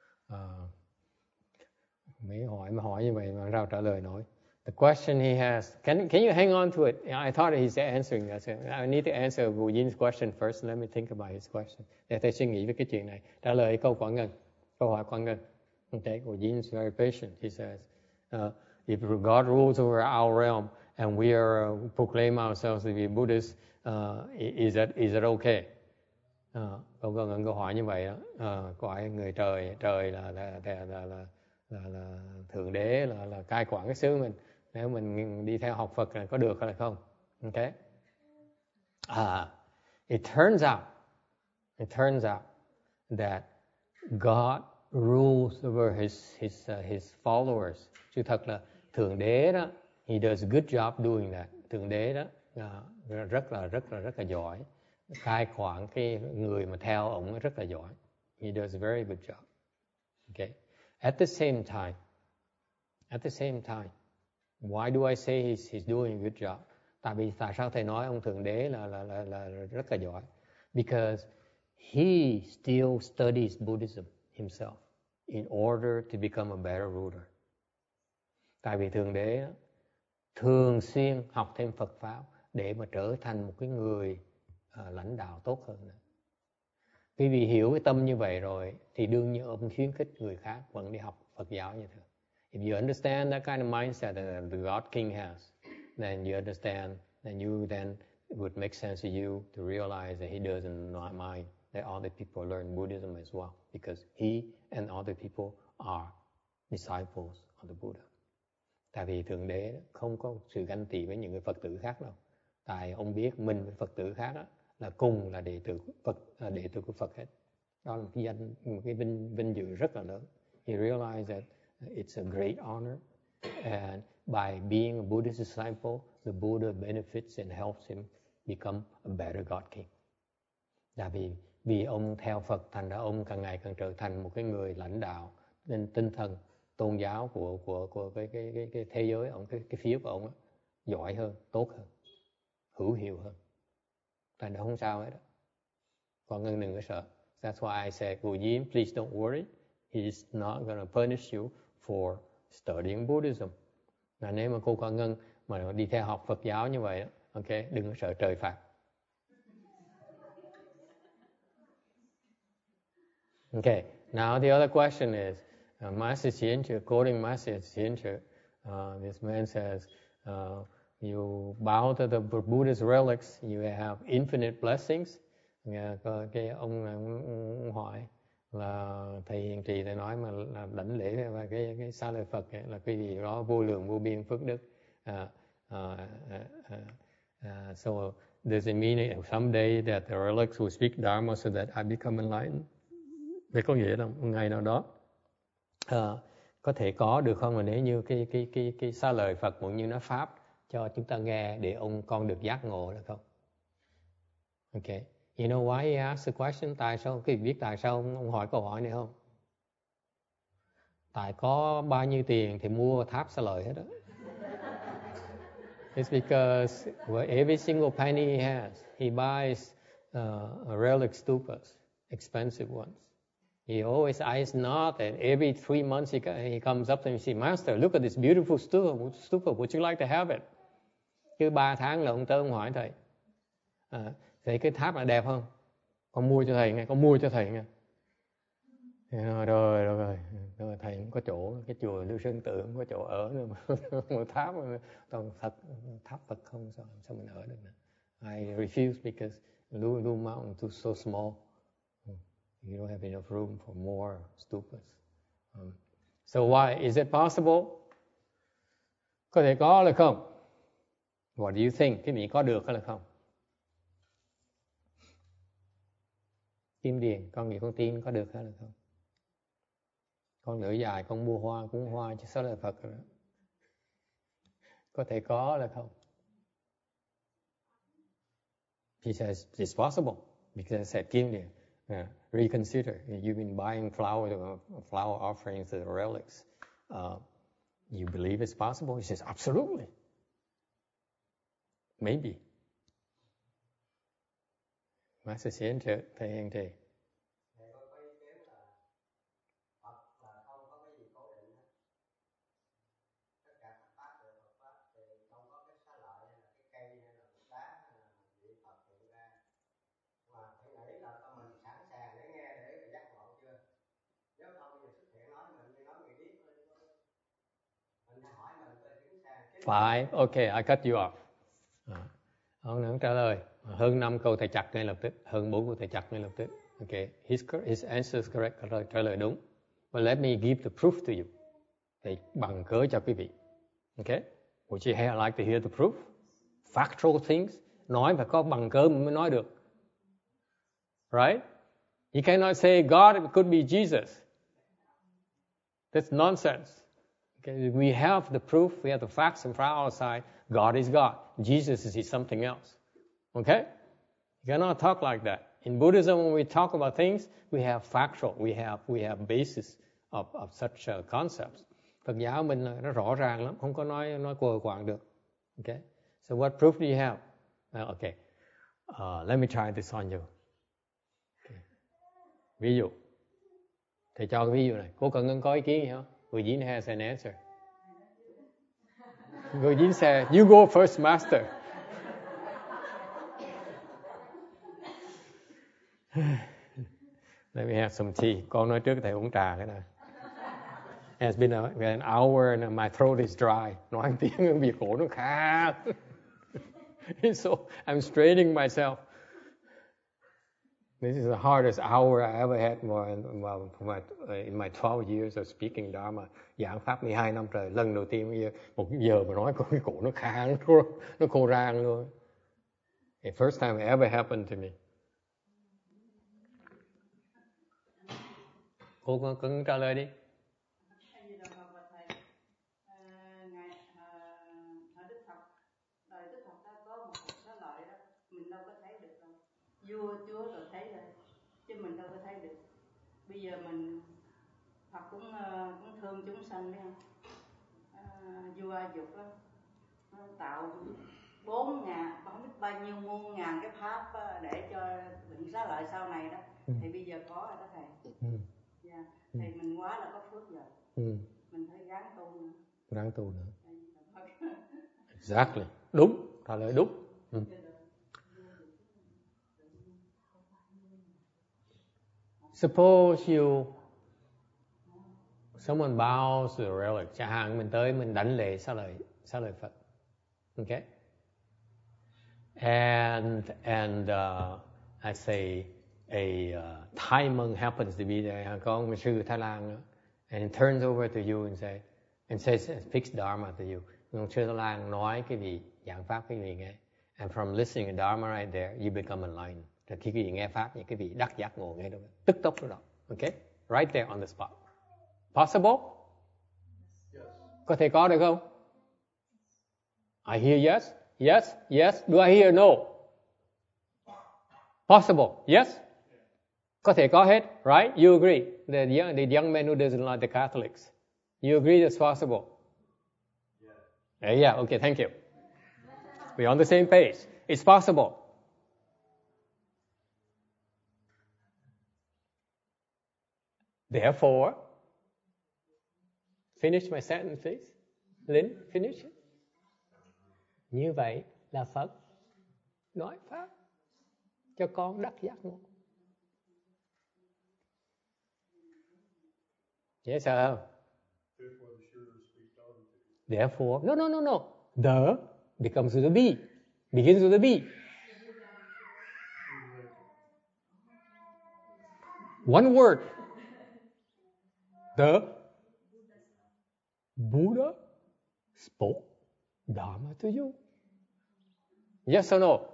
Mấy hỏi như vậy mà sao trả lời nổi. The question he has, can you hang on to it? I thought he's answering that. I need to answer Wu Yin's question first. Let me think about his question. Để tôi suy nghĩ về cái chuyện này. Trả lời câu Quảng Ngân. Câu hỏi Quảng Ngân. Okay, Wu Yin's very patient. He says, if God rules over our realm and we are proclaim ourselves to be Buddhists, is that okay? Câu Ngân câu hỏi như vậy đó. Câu hỏi người trời là thượng đế là cai quản cái xứ mình, nếu mình đi theo học Phật là có được hay là không? Okay. It turns out that God rules over his followers. Chứ thật là thượng đế đó, he does a good job doing that. Thượng đế đó rất là giỏi, cai quản cái người mà theo ông rất là giỏi. He does a very good job. Okay. At the same time, why do I say he's doing a good job? Tại sao thầy nói ông thượng đế là rất là giỏi? Because he still studies Buddhism himself in order to become a better ruler. Tại vì thượng đế thường xuyên học thêm Phật pháp để mà trở thành một cái người lãnh đạo tốt hơn nữa. Vì hiểu cái tâm như vậy rồi thì đương nhiên ông khuyến khích người khác vẫn đi học Phật giáo như thường. If you understand that kind of mindset that the God King has, then you understand, then it would make sense to you to realize that he doesn't not mind that other people learn Buddhism as well, because he and other people are disciples of the Buddha. Tại vì thượng đế không có sự ganh tị với những người Phật tử khác đâu. Tại ông biết mình với Phật tử khác đó, là cùng là đệ tử của Phật hết. Đó là một cái vinh dự rất là lớn. He realized that it's a great honor, and by being a Buddhist disciple, the Buddha benefits and helps him become a better God King. Là vì ông theo Phật, thành ra ông càng ngày càng trở thành một cái người lãnh đạo nên tinh thần tôn giáo của cái thế giới ông, cái phía của ông đó, giỏi hơn, tốt hơn, hữu hiệu hơn. Thành ra không sao hết đó. Còn Ngân đừng có sợ. That's why I said, Wu Yin, please don't worry. He's not going to punish you for studying Buddhism. Là nếu mà cô con Ngân mà đi theo học Phật giáo như vậy đó, ok, đừng có sợ trời phạt. Okay, now the other question is, Master Xianchu, quoting Master Xianchu, this man says, you bow to the Buddha's relics, you have infinite blessings. Cái ông hỏi là thầy Hiền Trì thầy nói mà là đảnh lễ và cái xa lời Phật ấy, là cái gì đó vô lượng vô biên phước đức. So does it mean someday that the relics will speak Dharma so that I become enlightened? Vậy có nghĩa là một ngày nào đó có thể có được không, mà nếu như cái xa lời Phật cũng như nó pháp cho chúng ta nghe để con được giác ngộ được không? Okay. You know why he asked the question? Tại sao? Cái biết tại sao ông hỏi câu hỏi này không? Tại có bao nhiêu tiền thì mua tháp xá lợi hết đó. It's because every single penny he has, he buys relic stupas, expensive ones. He always eyes not, and every 3 months he comes up to me and says, Master, look at this beautiful stupa. Would you like to have it? Cứ 3 tháng là ông tới ông hỏi thầy. Thì cái tháp này đẹp không? Con mua cho thầy nghe, con mua cho thầy nghe. Rồi, thầy không có chỗ, cái chùa Lưu Sơn Tự không có chỗ ở nữa mà. Một tháp toàn tháp Phật không, sao mình ở được nữa. I refuse because Lưu Mountain is so small. You don't have enough room for more stupas. So why? Is it possible? Có thể có là không? What do you think? Cái vị có được hay là không? Kim Điền, con nghĩ con tin có được hay là không? Con lưỡi dài, con mua hoa, cúng hoa cho Xá lợi Phật rồi đó. Có thể có là không? He says, it's possible. Because I said, Kim Điền, reconsider. You've been buying flower offerings, the relics. You believe it's possible? He says, absolutely. Maybe. Master Xiên thầy Hiền Trì. Thầy có ý kiến là Phật là không có cái gì cố định hết. Tất cả Phật pháp đều Phật pháp thì không có cái xá lợi hay là cái cây hay là cục đá hay là vị Phật hiện ra. Mà phải nghĩ là tâm mình sẵn sàng để nghe để giác ngộ chưa? Nếu không bây giờ xuất hiện nói mình như nói người biết thôi. Mình phải hỏi mình tôi sẵn sàng. Phải, okay, I cut you off. Ông trả lời hơn 5 câu thầy chặt ngay lập tức, hơn 4 câu thầy chặt ngay lập tức. Okay, his answer is correct, trả lời đúng. But let me give the proof to you. Thầy bằng cớ cho quý vị. Okay, would you like to hear the proof? Factual things, nói phải có bằng cớ mới nói được. Right? You cannot say God could be Jesus. That's nonsense. Okay, we have the proof, we have the facts in front of our side. God is God. Jesus is something else. Okay? You cannot talk like that. In Buddhism, when we talk about things, we have factual, we have basis of such concepts. Phật giáo mình nó rõ ràng lắm, không có nói quờ quạng được. Okay? So what proof do you have? Okay. Let me try this on you. Okay. Ví dụ. Thầy cho cái ví dụ này. Cô cần có ý kiến gì không? Eugene has an answer. Eugene said, you go first, Master. Let me have some tea. Con nói trước thầy uống trà cái này. It's been an hour and my throat is dry. Nói một tiếng bị cổ nó khá. So I'm straining myself. This is the hardest hour I ever had in my 12 years of speaking Dharma. Giảng Pháp 12 năm trời. Lần đầu tiên một giờ mà nói có cái cổ nó khá, nó khô rang luôn. The first time it ever happened to me. Cô cần trả lời đi. Chúa rồi thấy rồi, chứ mình đâu có thấy được. Bây giờ mình Phật cũng thương chúng sanh đấy không? Vua A Dục lắm, tạo 4.000, không biết bao nhiêu muôn ngàn cái pháp để cho định xá lợi sau này đó. Thì bây giờ có rồi đó thầy. Yeah. Thì mình quá là có phước rồi. Mình phải ráng tu nữa. Ráng tu nữa. Exactly. Đúng, trả lời đúng. Suppose someone bows to the relic, chẳng hạn mình tới mình đảnh lễ xá lợi Phật, okay? And I say a Thai monk happens to be there, có ông sư Thái Lan nữa, and he turns over to you and says fixed Dharma to you. Ông sư Thái Lan nói cái gì giảng pháp cái gì nghe, and from listening to Dharma right there, you become enlightened. Rồi khi cái gì nghe pháp, những cái vị đắc giác ngộ ngay đó, tức tốc đó, okay? Right there on the spot. Possible? Yes. Có thể có được không? I hear yes, yes, yes. Do I hear no? Possible, yes? Có thể có hết, right? You agree? The young man who doesn't like the Catholics. You agree that's possible? Yeah, okay, thank you. We're on the same page. It's possible. Therefore, finish my sentence, please. Lynn, finish it. Như vậy là Phật nói Pháp cho con đắc giác ngộ. Yes, sir. Therefore, no. The becomes with a B. Begins with a B. One word. The Buddha spoke Dharma to you. Yes or no?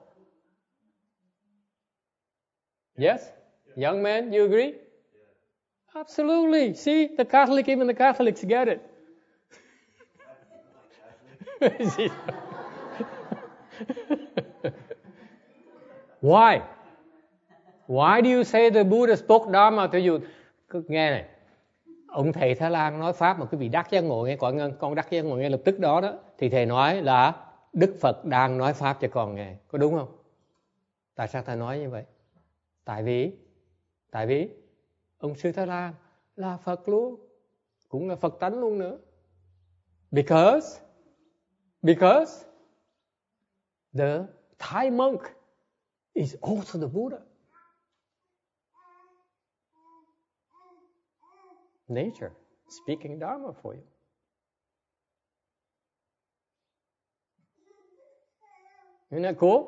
Yes? Young man, you agree? Absolutely. See, even the Catholics get it. Why? Why do you say the Buddha spoke Dharma to you? Cứ nghe này. Ông thầy Thái Lan nói Pháp mà quý vị đắc giác ngộ nghe, con đắc giác ngộ nghe lập tức đó thì thầy nói là Đức Phật đang nói Pháp cho con nghe. Có đúng không? Tại sao thầy nói như vậy? Tại vì ông sư Thái Lan là Phật luôn, cũng là Phật tánh luôn nữa. Because the Thai monk is also the Buddha. Nature speaking Dharma for you. Isn't that cool?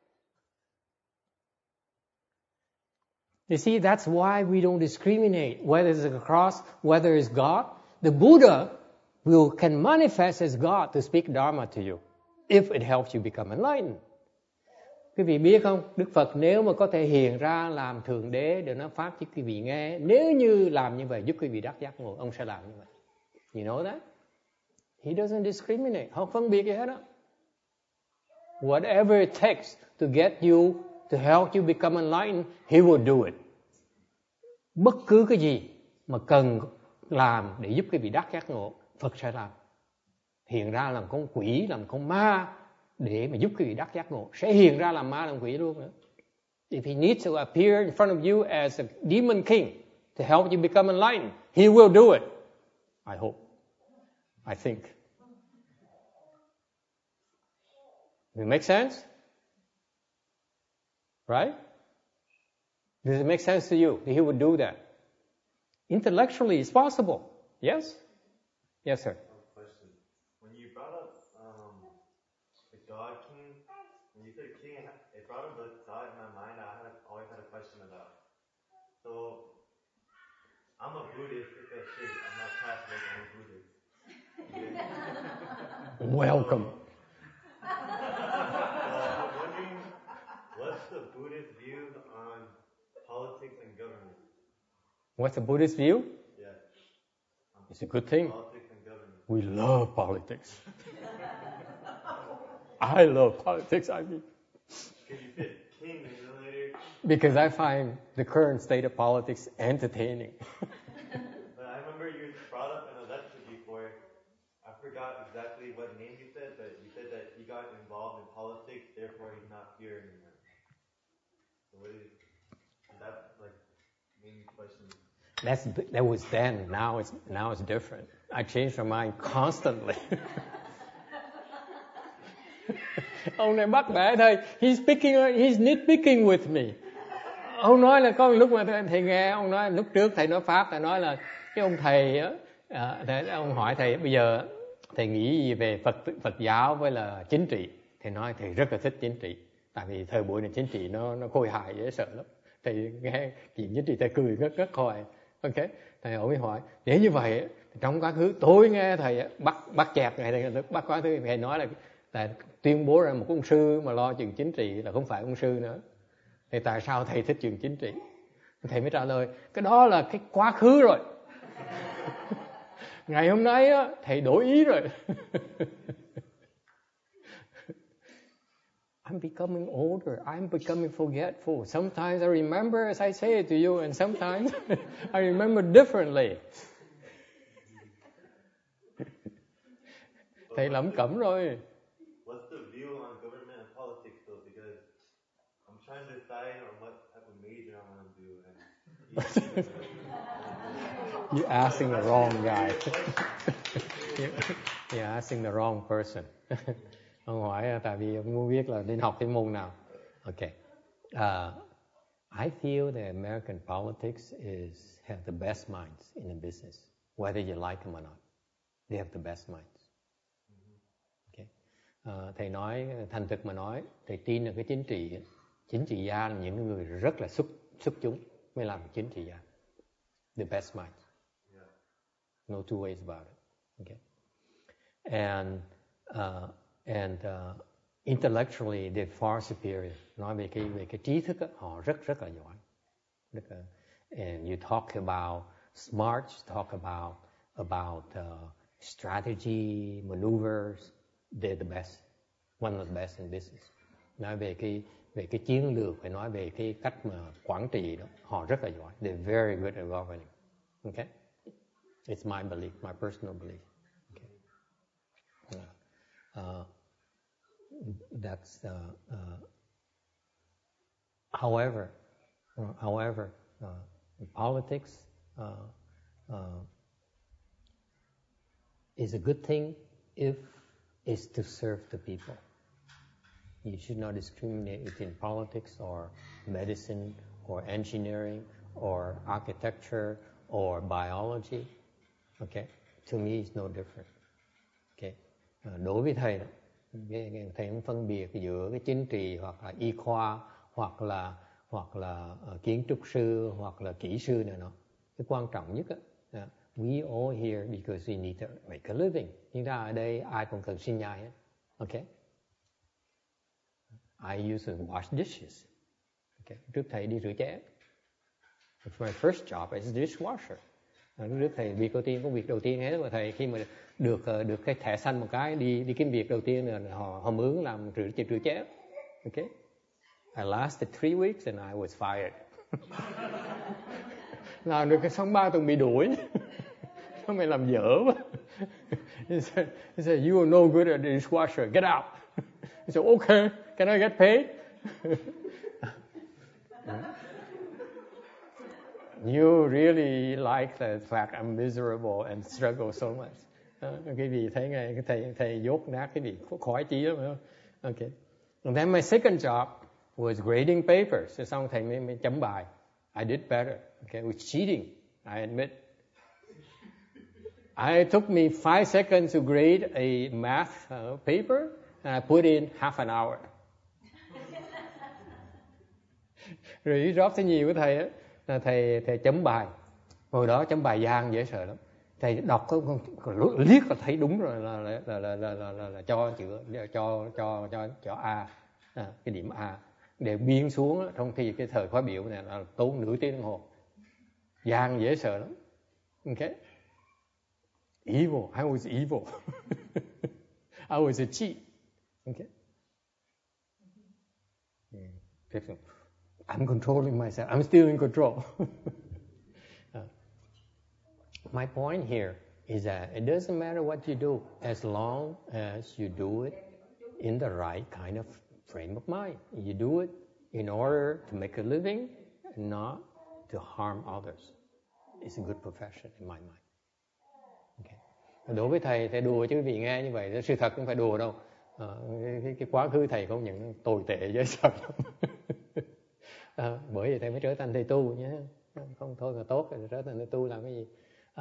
You see, that's why we don't discriminate whether it's a cross, whether it's God. The Buddha can manifest as God to speak Dharma to you if it helps you become enlightened. Quý vị biết không, Đức Phật nếu mà có thể hiện ra làm Thượng Đế để nói Pháp cho quý vị nghe, nếu như làm như vậy giúp quý vị đắc giác ngộ, ông sẽ làm như vậy. You know that? He doesn't discriminate, không phân biệt gì hết đó. Whatever it takes to get you, to help you become enlightened, he will do it. Bất cứ cái gì mà cần làm để giúp quý vị đắc giác ngộ, Phật sẽ làm. Hiện ra làm con quỷ, làm con ma để mà giúp quý vị đắc giác ngộ, sẽ hiện ra làm ma làm quỷ luôn nữa. If he needs to appear in front of you as a demon king to help you become enlightened, he will do it. I hope. I think. Does it make sense? Right? Does it make sense to you that he would do that? Intellectually, it's possible. Yes? Yes, sir. Question. When you brought up the God King, when you said King, it brought up the thought in my mind I always had a question about. So, I'm a Buddhist, because I'm not Catholic, I'm a Buddhist. Okay? Welcome. So I'm wondering, what's the Buddhist view on politics and government? What's the Buddhist view? Yeah. It's a good thing. Politics and government. We love politics. I love politics, I mean. Because you said king and then later. Because I find the current state of politics entertaining. But I remember you brought up in a lecture before, I forgot exactly what name you said, but you said that he got involved in politics, therefore he's not here anymore. So what is that like main question? That was then. Now it's different. I change my mind constantly. Ông này bắt bẻ thầy. He's nitpicking with me. Ông nói là có lúc mà thầy nghe ông nói lúc trước thầy nói Pháp, thầy nói là cái ông thầy ông hỏi thầy bây giờ thầy nghĩ gì về Phật giáo với là chính trị. Thầy nói thầy rất là thích chính trị. Tại vì thời buổi này chính trị nó khôi hài dễ sợ lắm. Thầy nghe chuyện chính trị thầy cười ngất hoài. Ok, thầy mới hỏi nếu như vậy trong quá khứ tôi nghe thầy bắt chẹt thầy bắt quá khứ thầy nói là tuyên bố ra một ông sư mà lo chuyện chính trị là không phải ông sư nữa. Thì tại sao thầy thích chuyện chính trị? Thầy mới trả lời cái đó là cái quá khứ rồi. Ngày hôm nay á, thầy đổi ý rồi. I'm becoming older. I'm becoming forgetful. Sometimes I remember as I say it to you, and sometimes I remember differently. Thầy lẩm cẩm rồi. What's the view on government and politics though? Because I'm trying to decide on what type of major I want to do. And You're asking the wrong guy. You're asking the wrong person. Ông hỏi tại vì ông muốn biết là nên học cái môn nào. Okay. I feel that American politics have the best minds in the business, whether you like them or not. They have the best minds. Okay. Thầy nói, thành thực mà nói, thầy tin là cái chính trị gia là những người rất là xuất chúng mới làm chính trị gia. The best minds. No two ways about it. Okay. And intellectually they're far superior. Nói về cái trí thức đó, họ rất là giỏi. And you talk about smarts, talk about strategy, maneuvers, they're the best. One of the best in business. Nói về cái chiến lược, phải nói về cái cách mà quản trị đó, họ rất là giỏi. They're very good at governing. Okay? It's my belief, my personal belief. Okay. However, politics is a good thing if it's to serve the people. You should not discriminate between politics or medicine or engineering or architecture or biology. Okay, to me it's no different. Okay, đối với thầy đó, thầy không phân biệt giữa cái chính trị hoặc là y khoa hoặc là kiến trúc sư hoặc là kỹ sư này nọ. Cái quan trọng nhất á, we all here because we need to make a living. Chúng ta ở đây ai cũng cần sinh nhai hết. Okay. I used to wash dishes. Okay. Trước thầy đi rửa chén. My first job as a dishwasher. Trước thầy công việc đầu tiên hết mà thầy khi mà được cái thẻ xanh một cái đi kiếm việc đầu tiên là họ mướn làm rửa chén. Okay. I lasted 3 weeks and I was fired. Làm được cái xong 3 tuần bị đuổi. Sao mày làm dở quá. He said, you are no good at the dishwasher, get out. He said, okay, can I get paid? You really like the fact I'm miserable and struggle so much. Cái gì thấy thầy dốt nát cái gì khỏi chí lắm. Okay. And then my second job was grading papers. Xong thầy mới chấm bài. I did better. Okay, it was cheating. I admit. It took me 5 seconds to grade a math paper, and I put in half an hour. Rồi job thứ nhiều của thầy á, là thầy chấm bài. Hồi đó chấm bài gian dễ sợ lắm. Thầy đọc liếc là thấy đúng rồi là cho A, cái điểm A. Để biên xuống trong cái thời khóa biểu này là tốn nửa tiếng đồng hồ. Gian dễ sợ lắm. Okay. Evil. I was evil. I was a cheat. Okay. I'm controlling myself. I'm still in control. My point here is that it doesn't matter what you do as long as you do it in the right kind of frame of mind. You do it in order to make a living and not to harm others. It's a good profession in my mind. Okay. Đối với thầy đùa chứ quý vị nghe như vậy, sự thật không phải đùa đâu. Cái quá khứ thầy không những tồi tệ dễ sợ lắm. Bởi vì thầy mới trở thành thầy tu nhé. Không thôi mà tốt rồi trở thành thầy tu làm cái gì.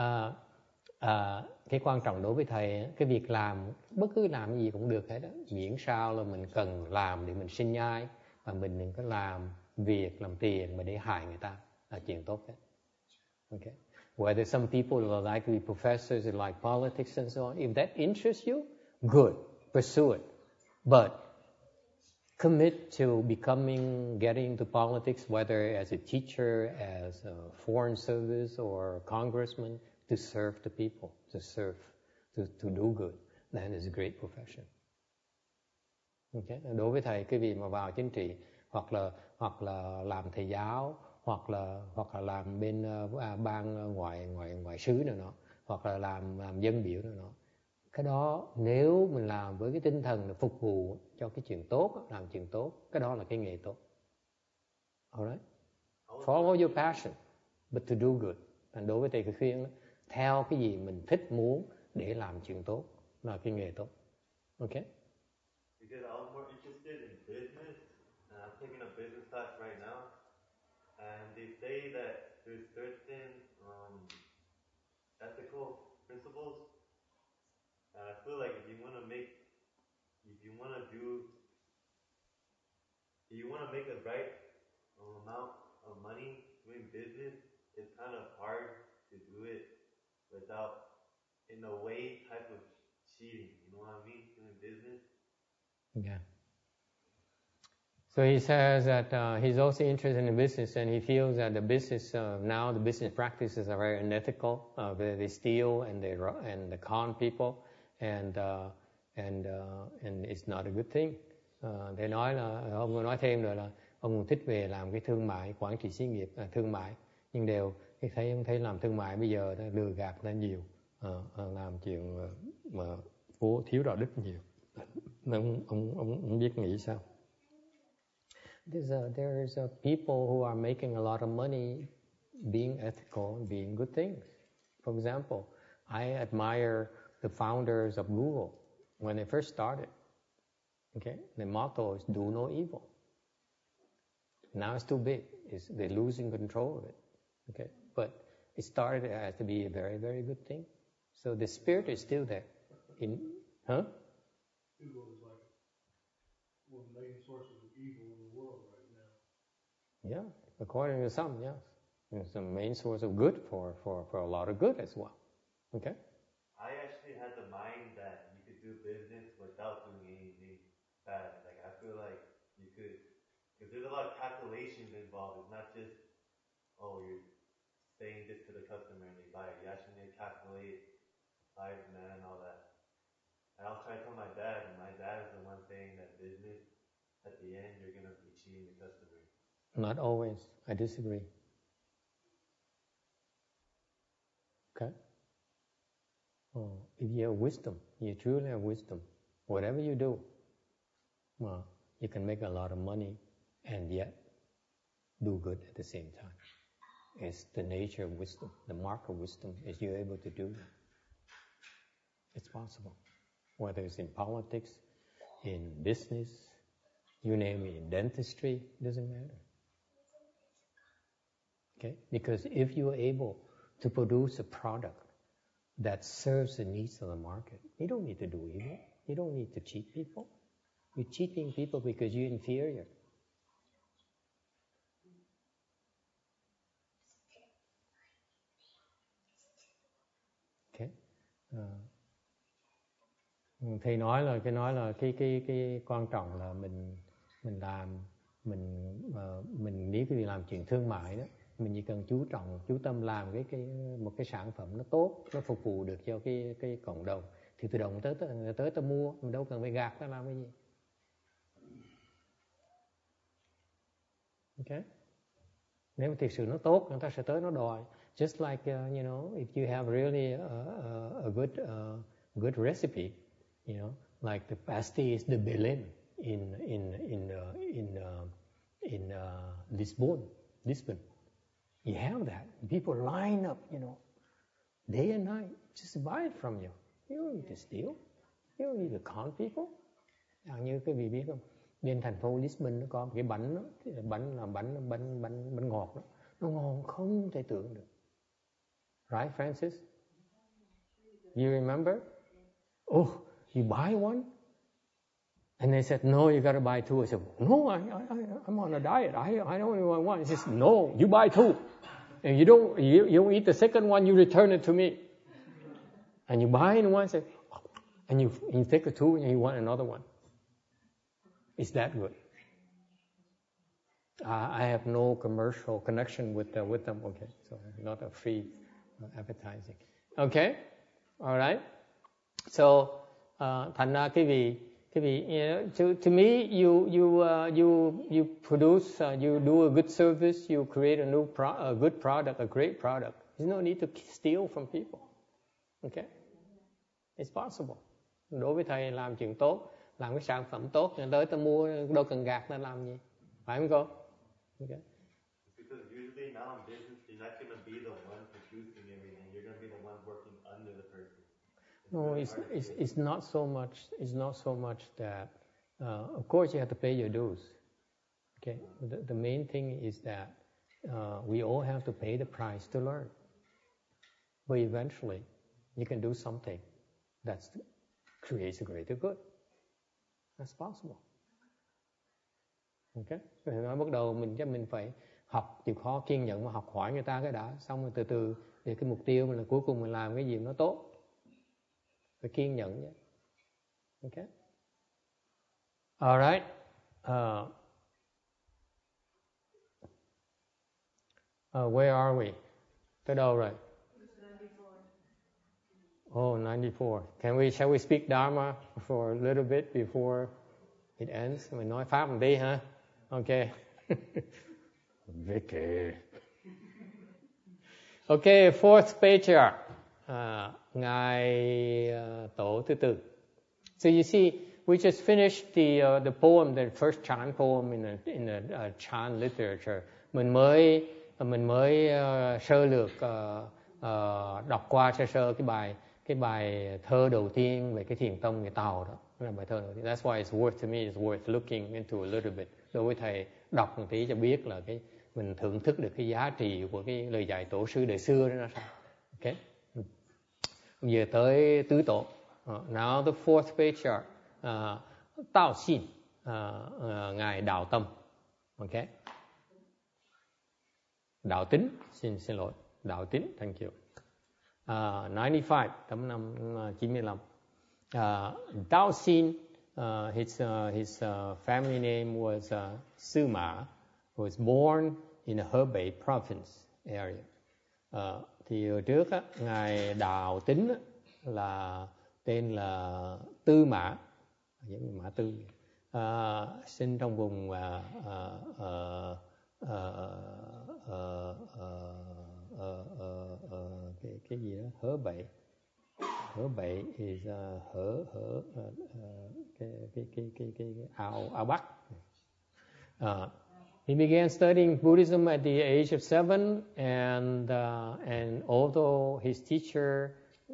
Cái quan trọng đối với thầy, cái việc làm, bất cứ làm gì cũng được hết đó. Miễn sao là mình cần làm để mình sinh nhai, và mình đừng có làm việc, làm tiền mà để hại người ta, là chuyện tốt hết. Okay. Whether some people like to be professors and like politics and so on, if that interests you, good, pursue it. But commit to getting into politics, whether as a teacher, as a foreign service or a congressman, to serve the people, to do good. That is a great profession. Okay? Đối với thầy, cái vị mà vào chính trị hoặc là làm thầy giáo, hoặc là làm bên ban ngoại sứ nữa nó, hoặc là làm dân biểu nữa nó, cái đó nếu mình làm với cái tinh thần là phục vụ cho cái chuyện tốt, làm chuyện tốt, cái đó là cái nghề tốt. Alright? Follow your passion, but to do good. And đối với thầy cái khuyên đó, theo cái gì mình thích muốn để làm chuyện tốt là cái nghề tốt. Okay? Because I was more interested in business, and I'm taking a business class right now, and they say that there's certain ethical principles, and I feel like if you want to make a right amount of money doing business, it's kind of hard to do it without, in a way, type of cheating. You know what I mean? Doing business. Yeah. So he says that he's also interested in business, and he feels that the business now the business practices are very unethical. They steal and they con people, and it's not a good thing. They nói là ông nói thêm rồi là ông thích về làm cái thương mại, quản trị xí nghiệp, thương mại, nhưng đều ông thấy làm thương mại bây giờ lừa gạt nó nhiều, làm chuyện mà thiếu đạo đức nhiều. Ông biết nghĩ sao? There's people who are making a lot of money being ethical and being good things. For example, I admire the founders of Google when they first started. Okay, the motto is "Do no evil." Now it's too big; they're losing control of it. Okay, but it started as to be a very, very good thing. So the spirit is still there. Google is like one of the main sources of evil in the world right now. Yeah, according to some, yes. It's the main source of good for a lot of good as well. Okay? I actually had the mind that you could do business without doing anything bad. Like, I feel like you could, because there's a lot of calculations involved. It's not just, oh, you're saying this to the customer and they buy it. You actually need to calculate size, man, all that. And I was trying to tell my dad, and my dad is the one saying that business, at the end, you're going to be cheating the customer. Not always. I disagree. Okay? If you have wisdom, you truly have wisdom, whatever you do, you can make a lot of money and yet do good at the same time. It's the nature of wisdom. The mark of wisdom is you're able to do that. It's possible. Whether it's in politics, in business, you name it, in dentistry, doesn't matter. Okay? Because if you're able to produce a product that serves the needs of the market, you don't need to do evil. You don't need to cheat people. You're cheating people because you're inferior. Okay? Thầy nói là cái quan trọng là mình làm mình nếu cái làm chuyện thương mại đó, mình chỉ cần chú tâm làm một cái sản phẩm nó tốt, nó phục vụ được cho cái cộng đồng, thì tự động tới ta mua, mình đâu cần phải gạt ta làm cái gì. Okay? Nếu mà thực sự nó tốt, người ta sẽ tới nó đòi. Just like if you have really a good recipe, like the pastéis de Belém in Lisbon. You have that. People line up, day and night, just buy it from you. You don't need to steal. You don't need to con people. Như cái vị biết không? Bên thành phố Lisbon nó có một cái bánh đó, bánh ngọt đó. Nó ngon không thể tưởng được. Right, Francis? You remember? Oh, you buy one? And they said, no, you got to buy two. I said, no, I'm on a diet. I only want one. He says, no, you buy two. And you don't eat the second one, you return it to me. And you buy in one, and you take the two, and you want another one. It's that good. I have no commercial connection with them. Okay, so not a free advertising. Okay, all right. So thành ra cái Cái vị, to me, you produce, you do a good service, you create a good product, a great product. There's no need to steal from people. Okay, it's possible. Đối với thầy làm chuyện tốt, làm cái sản phẩm tốt, người tới ta mua đâu cần gạt ta làm gì, phải không cô? Okay. Because usually now in business, you're not going to be the one producing everything. You're going to be the one working under the person. No, it's not so much. It's not so much that. Of course, you have to pay your dues. Okay. The main thing is that we all have to pay the price to learn. But eventually, you can do something that creates a greater good. That's possible. Okay. Nói bắt đầu mình phải học chịu khó kiên nhẫn mà học hỏi người ta cái đã, xong rồi từ từ để cái mục tiêu mình là cuối cùng mình làm cái gì nó tốt. Phải kiên nhẫn nhé. Okay. All right. Where are we? Tới đâu rồi? 94. Shall we speak Dharma for a little bit before it ends? Mình nói Pháp một tí hả? Okay. Vicky. Okay, fourth patriarch. Ngài Tổ thứ tư. So you see, we just finished the poem, the first Chan poem in the Chan literature. Mình mới sơ lược đọc qua sơ cái bài thơ đầu tiên về cái thiền tông người Tàu đó. Đó là bài thơ đầu tiên. That's why it's worth looking into a little bit. Đối với thầy đọc một tí cho biết là mình thưởng thức được cái giá trị của cái lời dạy tổ sư đời xưa đó là sao. Okay. Giờ tới tứ tổ. Now the fourth patriarch, Tao Xin, ngài Đạo Tâm. Okay. Đạo Tính, xin lỗi, Đạo Tính, thank you. 95, tấm năm 95. Tao Xin, his family name was Sima, was born in the Hebei province area. Thì hồi trước á, ngài Đạo Tính á, là tên là Tư Mã, Mã Tư, sinh trong vùng cái gì đó Hebei. Hebei is cái ao Bắc. He began studying Buddhism at the age of 7, and although his teacher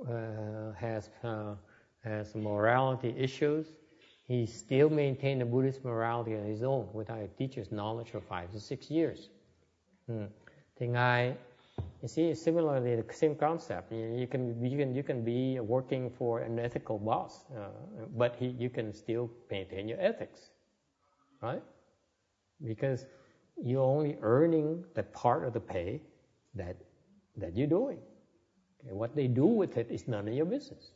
has morality issues, he still maintained a Buddhist morality on his own without a teacher's knowledge for 5 to 6 years. Thì ngài, you see, similarly the same concept. You can be working for an ethical boss, but you can still maintain your ethics, right? Because you're only earning the part of the pay that you're doing. Okay, what they do with it is none of your business.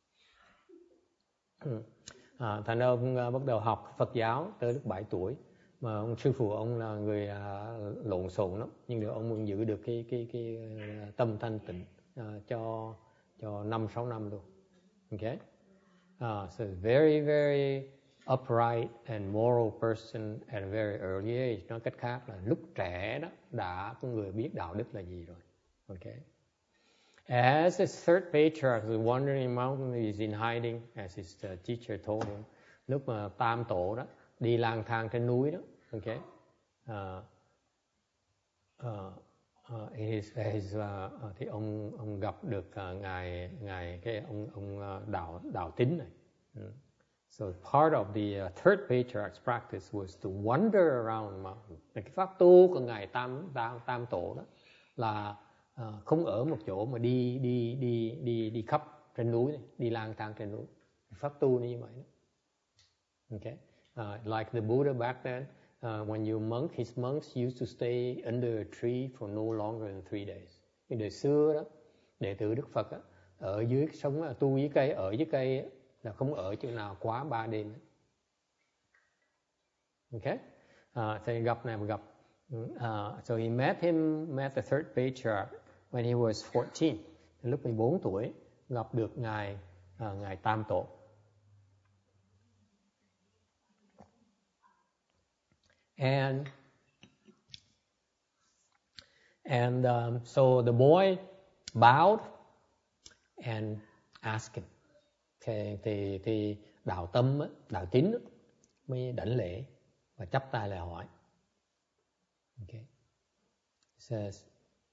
Thành ra ông bắt đầu học Phật giáo tới lúc 7 tuổi. Mà ông sư phụ ông là người lộn xộn lắm, nhưng được ông muốn giữ được cái tâm thanh tịnh cho 5-6 năm luôn. Okay? So very very upright and moral person at a very early age. Nói cách khác là lúc trẻ đó đã có người biết đạo đức là gì rồi. Okay. As his third patriarch was wandering in mountains, he is in hiding, as his teacher told him. Lúc mà tam tổ đó đi lang thang trên núi đó, okay. Thì ông gặp được ngài cái ông đạo Tính này. So part of the third patriarch's practice was to wander around the mountain. Cái pháp tu của ngài tam tổ đó là không ở một chỗ mà đi khắp trên núi này, đi lang thang trên núi. Pháp tu như vậy đó. Okay. Like the Buddha back then, when his monks used to stay under a tree for no longer than 3 days. Cái đời xưa đó, đệ tử Đức Phật đó, ở dưới sống tu dưới cây, ở dưới cây là không ở chỗ nào quá 3 đêm. Okay. Thì gặp này mà gặp. So he met the third patriarch when he was 14. Lúc 14 tuổi gặp được ngài Tam Tổ. And so the boy bowed and asked him. Thì đạo tâm, đạo tín mới đảnh lễ và chắp tay lại hỏi. Okay. It says,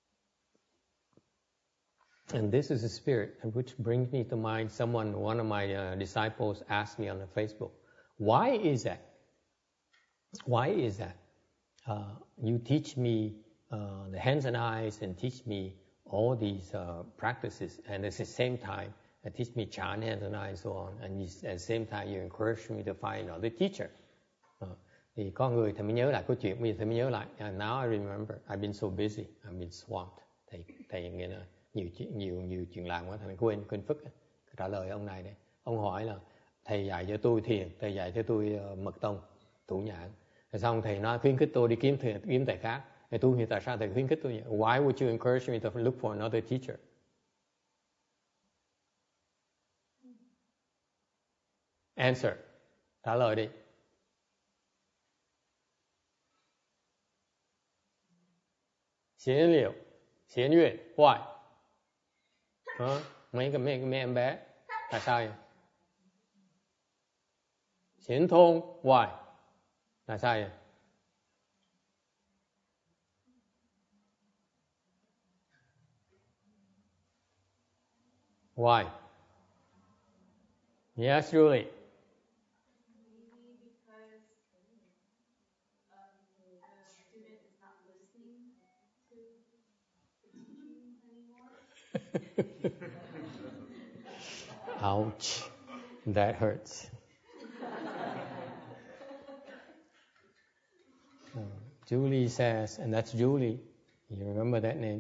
and this is the spirit, which brings me to mind one of my disciples asked me on the Facebook, why is that? Why is that? You teach me the hands and eyes and teach me all these practices, and at the same time, teach me chant, hands and eyes, and so on, and at the same time you encourage me to find another teacher. Thì con người thì mới nhớ lại câu chuyện, bây giờ thì mới nhớ lại. Now I remember, I've been so busy, I've been swamped. Thầy nghĩa là nhiều chuyện làm quá, thầy quên phức. Trả lời ông này đây. Ông hỏi là thầy dạy cho tôi thiền, thầy dạy cho tôi mật tông, thủ nhãn. Rồi xong thầy nói khuyến khích tôi đi kiếm thầy khác. Thì tôi thì tại sao thầy khuyến khích tôi vậy? Why would you encourage me to look for another teacher? Answer. Trả lời đi. Xiến liệu, xiến nguyện, why? Mấy em bé, tại sao vậy? Xiến thôn, why? Tại sao vậy? Why? Yes, Julie. Ouch, that hurts. Julie says, and that's Julie, you remember that name?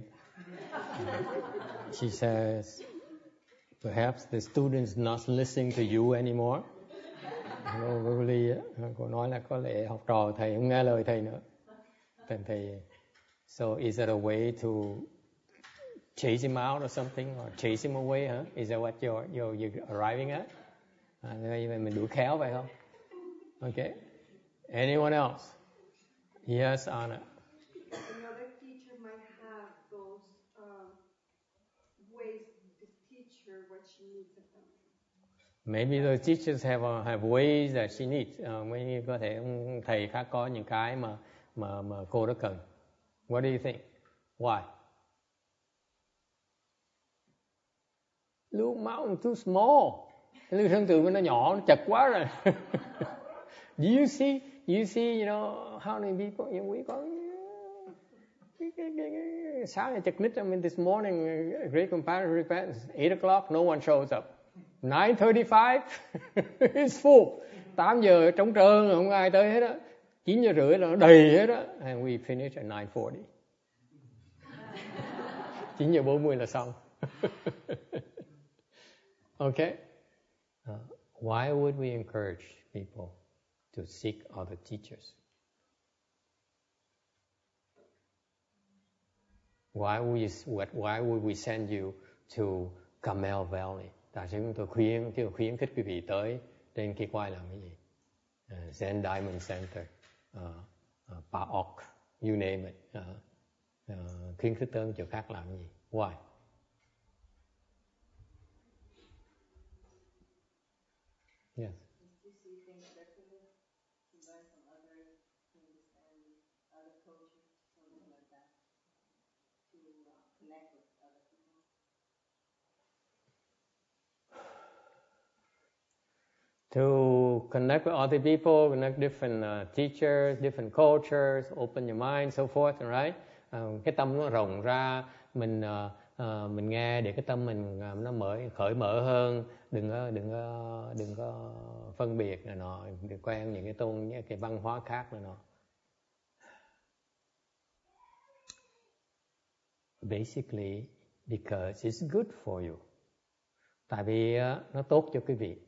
She says, perhaps the student's not listening to you anymore. Probably, cô nói là có lẽ học trò thầy không nghe lời thầy nữa. Thầy, so is that a way to chase him out or something, or chase him away, huh? Is that what you're arriving at? Mình đuổi khéo phải không? Okay. Anyone else? Yes, Anna. Another teacher might have those ways to teach her what she needs of them. Maybe the teachers have ways that she needs. Maybe có thể thầy khác có những cái mà cô đó cần. What do you think? Why? Blue Mountain too small. Lưu Sơn Tường nó nhỏ, nó chật quá rồi. Do you see, you know, how many people, we có sáng chật nít. I mean, this morning, Great Comparative Repentance, 8 o'clock, no one shows up. 9:35, it's full. 8 giờ trống trơn, không ai tới hết á. 9 giờ rưỡi là đầy hết á. And we finish at 9:40. 9 giờ 40 là xong. Okay? Why would we encourage people to seek other teachers? Why would we send you to Carmel Valley? Tại sao chúng tôi khuyến khích quý vị tới trên kia quay làm cái gì? Zen Diamond Center, PAOK, you name it. Khuyến khích tới chỗ khác làm cái gì? Why? Yes. Do you see things differently? To learn from others, to understand other cultures, something like that. To connect with other people. To connect with other people, connect different teachers, different cultures, open your mind, so forth, right? Cái tâm nó rộng ra, mình nghe để cái tâm mình nó khởi mở hơn, đừng có phân biệt này nọ, đừng quen những cái văn hóa khác này nọ. Basically, because it's good for you. Tại vì nó tốt cho quý vị.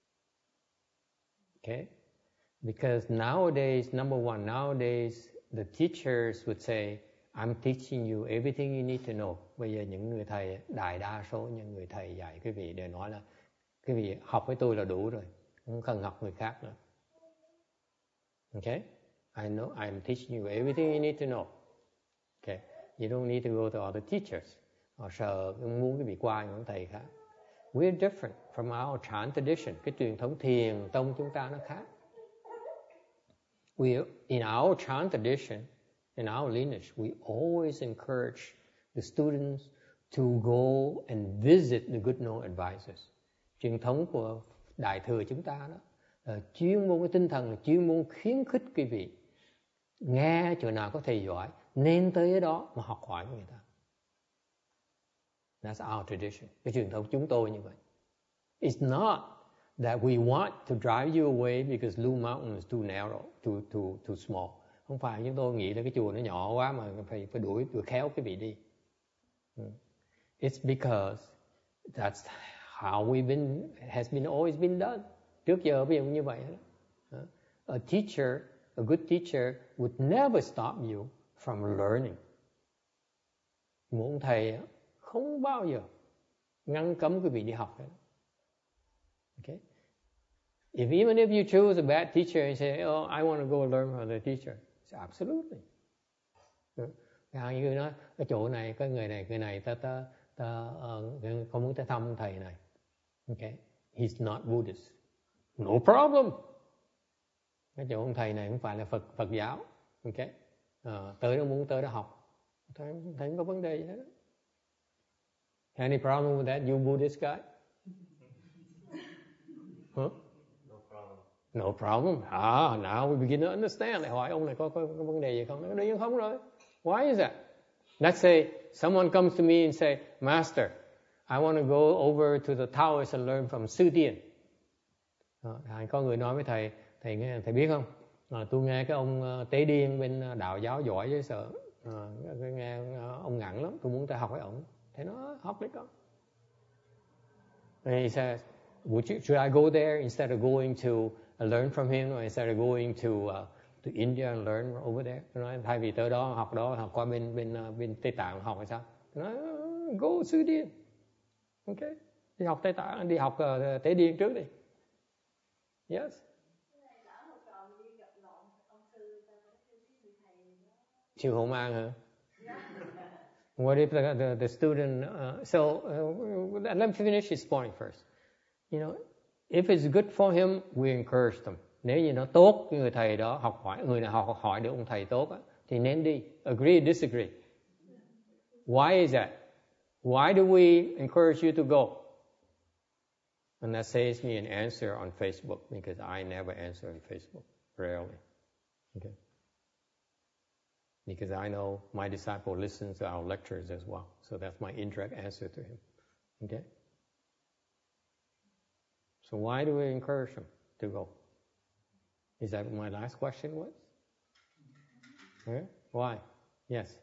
Okay? Because nowadays, number one, nowadays the teachers would say, I'm teaching you everything you need to know. Bây giờ những người thầy, đại đa số những người thầy dạy quý vị đều nói là quý vị học với tôi là đủ rồi, không cần học người khác nữa. Okay? I know I'm teaching you everything you need to know. Okay, you don't need to go to other teachers. Họ sợ muốn cái vị qua những thầy khác. We're different from our Chan tradition. Cái truyền thống thiền tông chúng ta nó khác. We in our Chan tradition, in our lineage, we always encourage the students to go and visit the good known advisors. Truyền thống của Đại thừa chúng ta đó là chuyên môn, cái tinh thần là chuyên môn khuyến khích quý vị nghe chỗ nào có thầy giỏi nên tới đó mà học hỏi của người ta. That's our tradition. Cái truyền thống chúng tôi như vậy. It's not that we want to drive you away because Lu Mountain is too narrow, too small. Không phải chúng tôi nghĩ là cái chùa nó nhỏ quá mà phải đuổi khéo quý vị đi. It's because that's how has always been done. Trước giờ ví dụ như vậy đó. A good teacher would never stop you from learning. Một thầy không bao giờ ngăn cấm quý vị đi học hết. Okay? Even if you choose a bad teacher and say, oh, I want to go learn from the teacher, it's absolutely. Như nói, cái chỗ này, cái người này, ta không muốn tới thăm thầy này. Okay? He's not Buddhist. No problem. Cái chỗ ông thầy này không phải là Phật giáo. Okay? Tới đó muốn tới đó học. Thấy không có vấn đề gì hết. Any problem with that, you Buddhist guy? Huh? No problem. Now we begin to understand. Hỏi ông này có vấn đề gì không? Nó đương nhiên không rồi. Why is that? Let's say someone comes to me and say, Master, I want to go over to the towers and learn from Sư Điền. Có người nói với thầy biết không? Tôi nghe cái ông Tế Điên bên đạo giáo giỏi với sợ. Nghe ông ngẳng lắm, tôi muốn tới học với ông. Thế nó học đấy con. And he says, should I go there instead of going to learn from him, or instead of going to India and learn over there? Nói thay vì tới đó học qua bên Tây Tạng học hay sao? Nói go Sư Điền. Okay, đi học Tây Tạng, đi học Tế Điên trước đi. Yes. Chịu Hậu Mang hả? What if the student? Let me finish his point first. You know, if it's good for him, we encourage them. Nếu như nó tốt, người thầy đó học hỏi, người nào học hỏi được ông thầy tốt á, thì nên đi. Agree, disagree. Why is that? Why do we encourage you to go? And that saves me an answer on Facebook, because I never answer on Facebook, rarely. Okay. Because I know my disciple listens to our lectures as well. So that's my indirect answer to him. Okay? So why do we encourage him to go? Is that what my last question was? Okay? Why? Yes.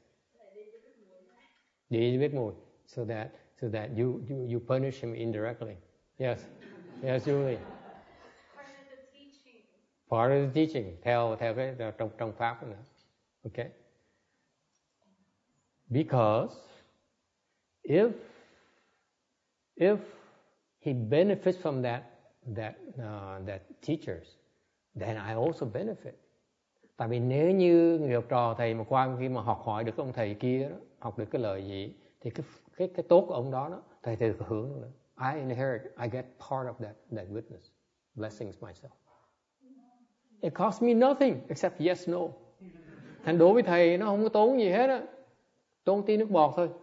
Đi biết mùi. So that you punish him indirectly. Yes. Yes, Julie. Part of the teaching. Part of the teaching. Theo cái trong pháp nữa. Okay? Because if he benefits from that teachers, then I also benefit. Tại vì nếu như người học trò thầy mà qua khi mà học hỏi được ông thầy kia đó, học được cái lời gì, thì cái tốt của ông đó thầy được hưởng nữa. I inherit, I get part of that goodness, blessings myself. It costs me nothing except yes, no. Thành đối với thầy nó không có tốn gì hết á, tốn tí nước bọt thôi.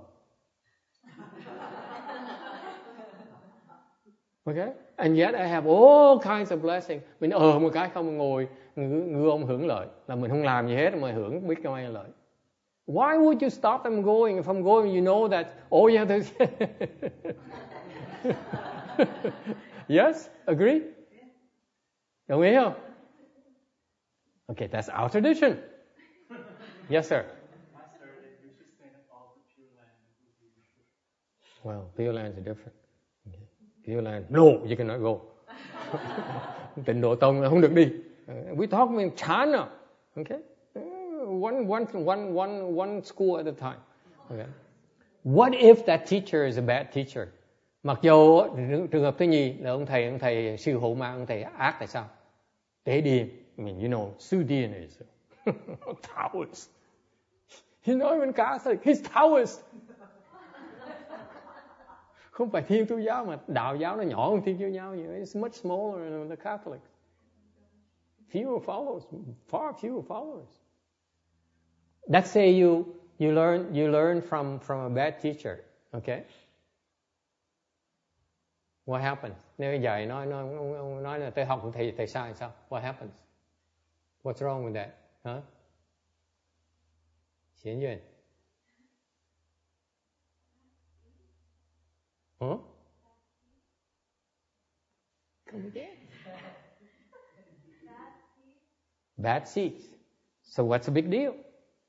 Okay, and yet I have all kinds of blessings. Mình một cái không ngồi ngư ông hưởng lợi, là mình không làm gì hết mà hưởng biết cái may lợi. Why would you stop them going? If I'm going, you know that all you have to. Yes, agree? Đồng ý không? Okay, that's our tradition. Yes, sir. Master, if you sustain all the Pure Land, Well, Pure Land is different. Okay. Pure Land, no, you cannot go. Tịnh Độ Tông là không được đi. We talk in China. Okay, one school at a time. Okay. What if that teacher is a bad teacher? Mặc dù trường hợp thứ nhì là ông thầy sư Hậu Mang, ông thầy ác tại sao? Tế Điền. I mean, you know, Sư Điền is Taoist. He's not even Catholic, he's Taoist. Không phải Thiên Chúa giáo mà đạo giáo nó nhỏ hơn Thiên Chúa giáo nhiều. It's much smaller than the Catholic. Fewer followers, far fewer followers. Let's say you learn from a bad teacher, okay? What happens? Nếu dạy nói là tôi học của thầy sai sao? What happens? What's wrong with that? Huh? Xiển Duyên. Huh? Come again. Bad seeds. So what's the big deal?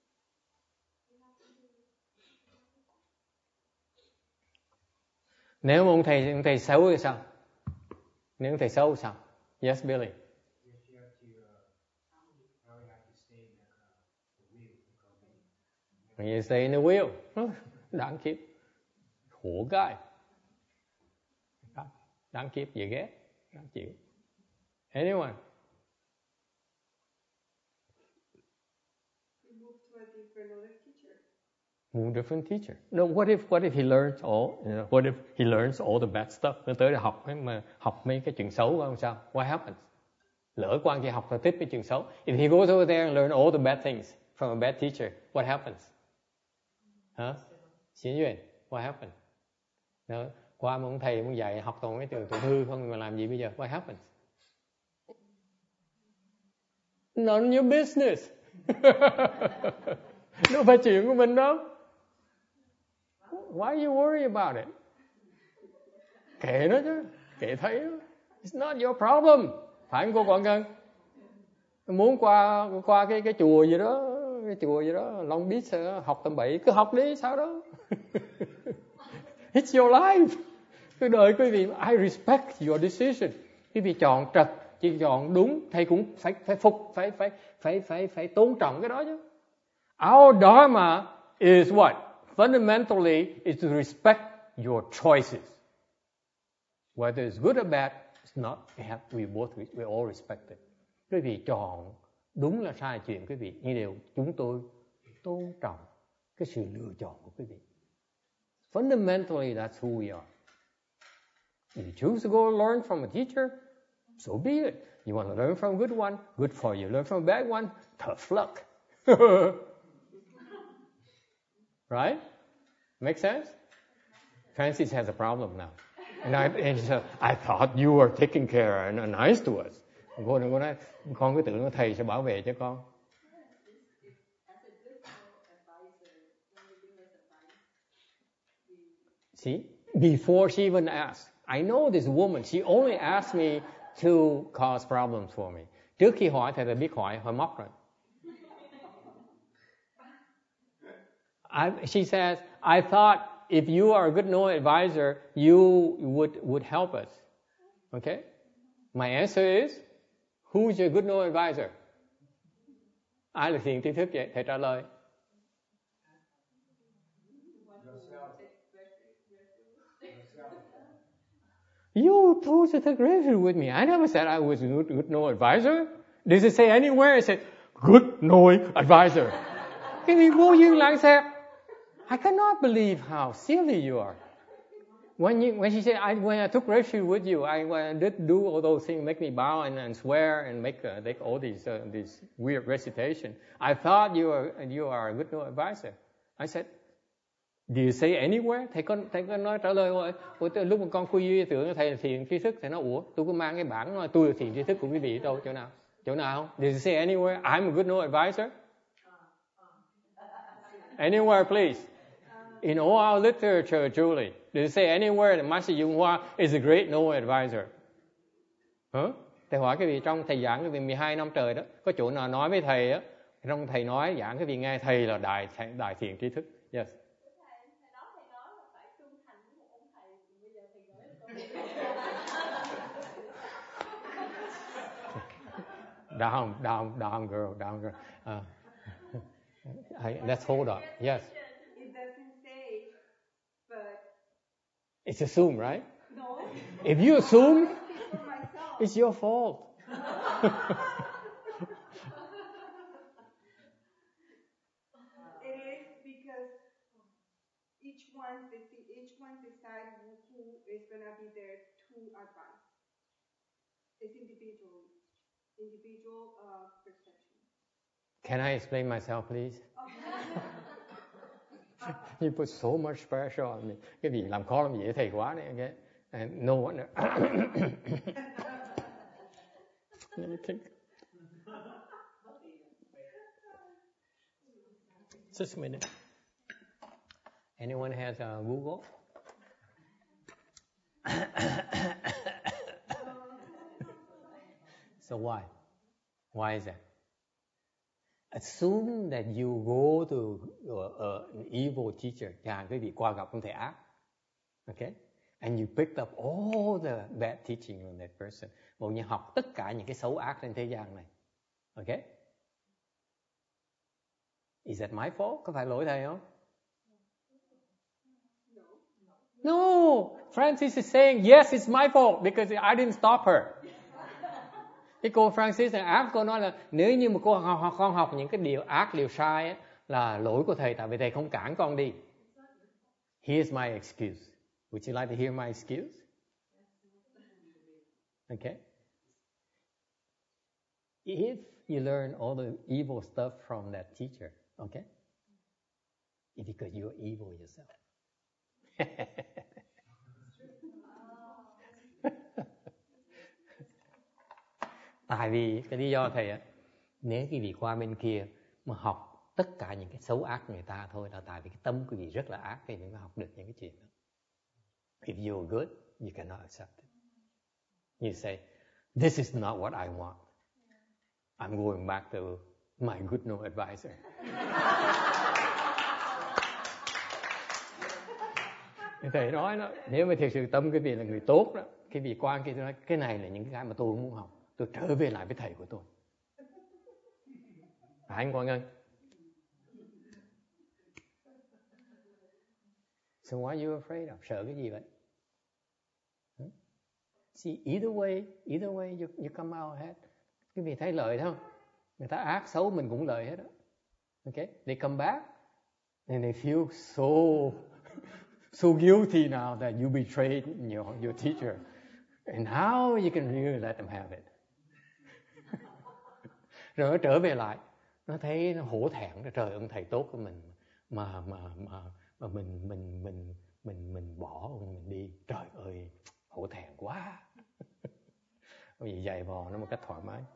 Nếu mà ông thầy xấu thì sao? Nếu ông thầy xấu thì sao? Yes, Billy. When you stay in the wheel, đáng kiếp, khổ cái, đáng kiếp, dễ ghét, đáng chịu. Anyone? Move different teacher. No, what if he learns all? What if he learns all the bad stuff? Nó tới để học mấy cái chuyện xấu không sao? What happens? Lỡ quan kia học là tiếp mấy chuyện xấu. If he goes over there and learn all the bad things from a bad teacher, what happens? Hả? Xiển Duyên, what happens? Đó, qua một thầy muốn dạy học toàn mấy trường tụi hư không mà làm gì bây giờ? What happens? None of your business. Đâu phải chuyện của mình đâu. Why are you worried about it? Kệ nó chứ, kệ thấy nó. It's not your problem. Phải không cô Quảng Ngân? Muốn qua cái chùa gì đó, Long Beach học tầm bậy, cứ học đi, sao đó. It's your life. Cái đời quý vị, I respect your decision. Quý vị chọn trật, chỉ chọn đúng, thầy cũng phải tôn trọng cái đó chứ. Our dharma is what? Fundamentally, is to respect your choices. Whether it's good or bad, it's not. We all respect it. Quý vị chọn đúng là sai chuyện quý vị, nhưng đều chúng tôi tôn trọng cái sự lựa chọn của quý vị. Fundamentally, that's who we are. If you choose to go learn from a teacher, so be it. You want to learn from a good one, good for you. Learn from a bad one, tough luck. Right? Make sense? Francis has a problem now. And she said, I thought you were taking care and nice to us. Cô nói, con cứ tưởng thầy sẽ bảo vệ cho con. See? Before she even asked. I know this woman, she only asked me to cause problems for me. Trước khi hỏi thầy đã biết hỏi móc rồi. She says, I thought if you are a good Noah advisor, you would help us. Okay? My answer is, who's your good Noah advisor? Ai là thiện tri thức vậy? Thầy trả lời. You told to take refuge with me. I never said I was a good Noah advisor. Does it say anywhere? It said, good Noah advisor. Cái gì vô duyên lãng xẹp. I cannot believe how silly you are. When she said, when I took refuge with you, I did do all those things, make me bow and swear and make all these weird recitation. I thought you are a good Noah advisor. I said, do you say anywhere? Thầy có nói trả lời lúc mà con quy y tưởng thầy là thiền tri thức, thầy nói ủa tôi có mang cái bảng nói tôi là thiền tri thức của quý vị đâu, chỗ nào không? Did you say anywhere I'm a good Noah advisor? Anywhere please. In all our literature, Julie, did you say anywhere that Master Dung Hoa is a great Noah advisor? Hả? Thầy hỏi cái vị trong thầy giảng cái vị 12 năm trời đó, có chỗ nào nói với thầy á, trong thầy nói giảng cái vị nghe thầy là đại thiền tri thức. Yes. Down, girl. Let's hold up. Yes. It doesn't say, but it's assumed, right? no. If you assume, For myself. it's your fault. It is because each one decide who is gonna be there to advise. It's individual perception. Can I explain myself, please? You put so much pressure on me. Cái gì làm khó làm dễ thầy quá đấy. Okay? And no one. Let me think. Just a minute. Anyone has a Google? So why? Why is that? Assume that you go to an evil teacher, chẳng cái vị qua gặp ông thầy ác, okay? And you picked up all the bad teaching on that person. Một như học tất cả những cái xấu ác trên thế gian này, okay? Is that my fault? Có phải lỗi thầy không? No, Francis is saying yes, it's my fault because I didn't stop her. Cái cô Francis này ác, cô nói là nếu như mà con học những cái điều ác, điều sai ấy, là lỗi của thầy, tại vì thầy không cản con đi. Here's my excuse. Would you like to hear my excuse? Okay. If you learn all the evil stuff from that teacher, okay, it's because you're evil yourself. Tại vì cái lý do thầy á, nếu quý vị qua bên kia mà học tất cả những cái xấu ác người ta thôi, là tại vì cái tâm quý vị rất là ác thì mới học được những cái chuyện đó. If you're good, you cannot accept it. You say, this is not what I want. I'm going back to my good no advisor. Thầy nói đó, nếu mà thực sự tâm cái vị là người tốt đó, cái vị quan kia tôi nói, cái này là những cái mà tôi không muốn học. Tôi trở về lại với thầy của tôi. Phải anh Quang Ngân? So why are you afraid of? Sợ cái gì vậy? See, either way you come out ahead. Cái vị thấy lợi không? Người ta ác xấu mình cũng lợi hết đó. Okay? They come back and they feel so guilty now that you betrayed your teacher. And how you can really let them have it? Rồi nó trở về lại, nó thấy nó hổ thẹn, trời ông thầy tốt của mình mà mình bỏ ông mình đi, trời ơi hổ thẹn quá. Bởi vì dạy vò nó một cách thoải mái.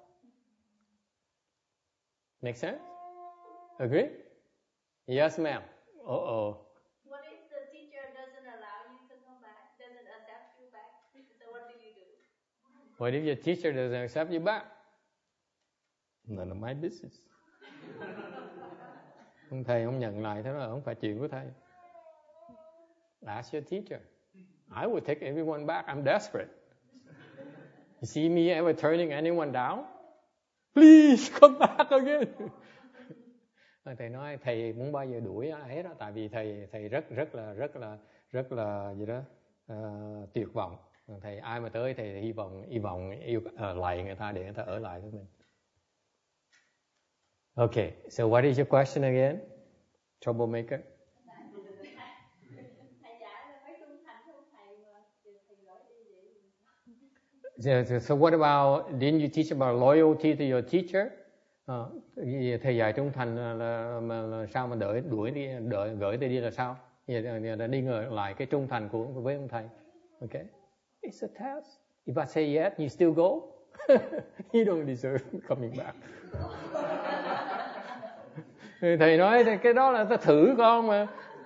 Make sense? Agree? Yes, ma'am. Uh-oh. What if the teacher doesn't allow you to come back, doesn't accept you back? So what do you do? What if your teacher doesn't accept you back? None of my business. Ông thầy không nhận lại, thế là không phải chuyện của thầy. Ask your teacher. I would take everyone back. I'm desperate. You see me ever turning anyone down? Please come back again. Thầy nói thầy muốn bao giờ đuổi ai hết đó, tại vì thầy rất là gì đó tuyệt vọng. Thầy ai mà tới thầy hy vọng lạy người ta để người ta ở lại với mình. Okay, so what is your question again? Troublemaker? So what about, didn't you teach about loyalty to your teacher? Thầy dạy trung thành là sao mà gửi thầy đi là sao? Đi ngờ lại cái trung thành với ông thầy. Okay, it's a test. If I say yes, you still go. You don't deserve coming back. Thầy nói cái đó là ta thử con mà,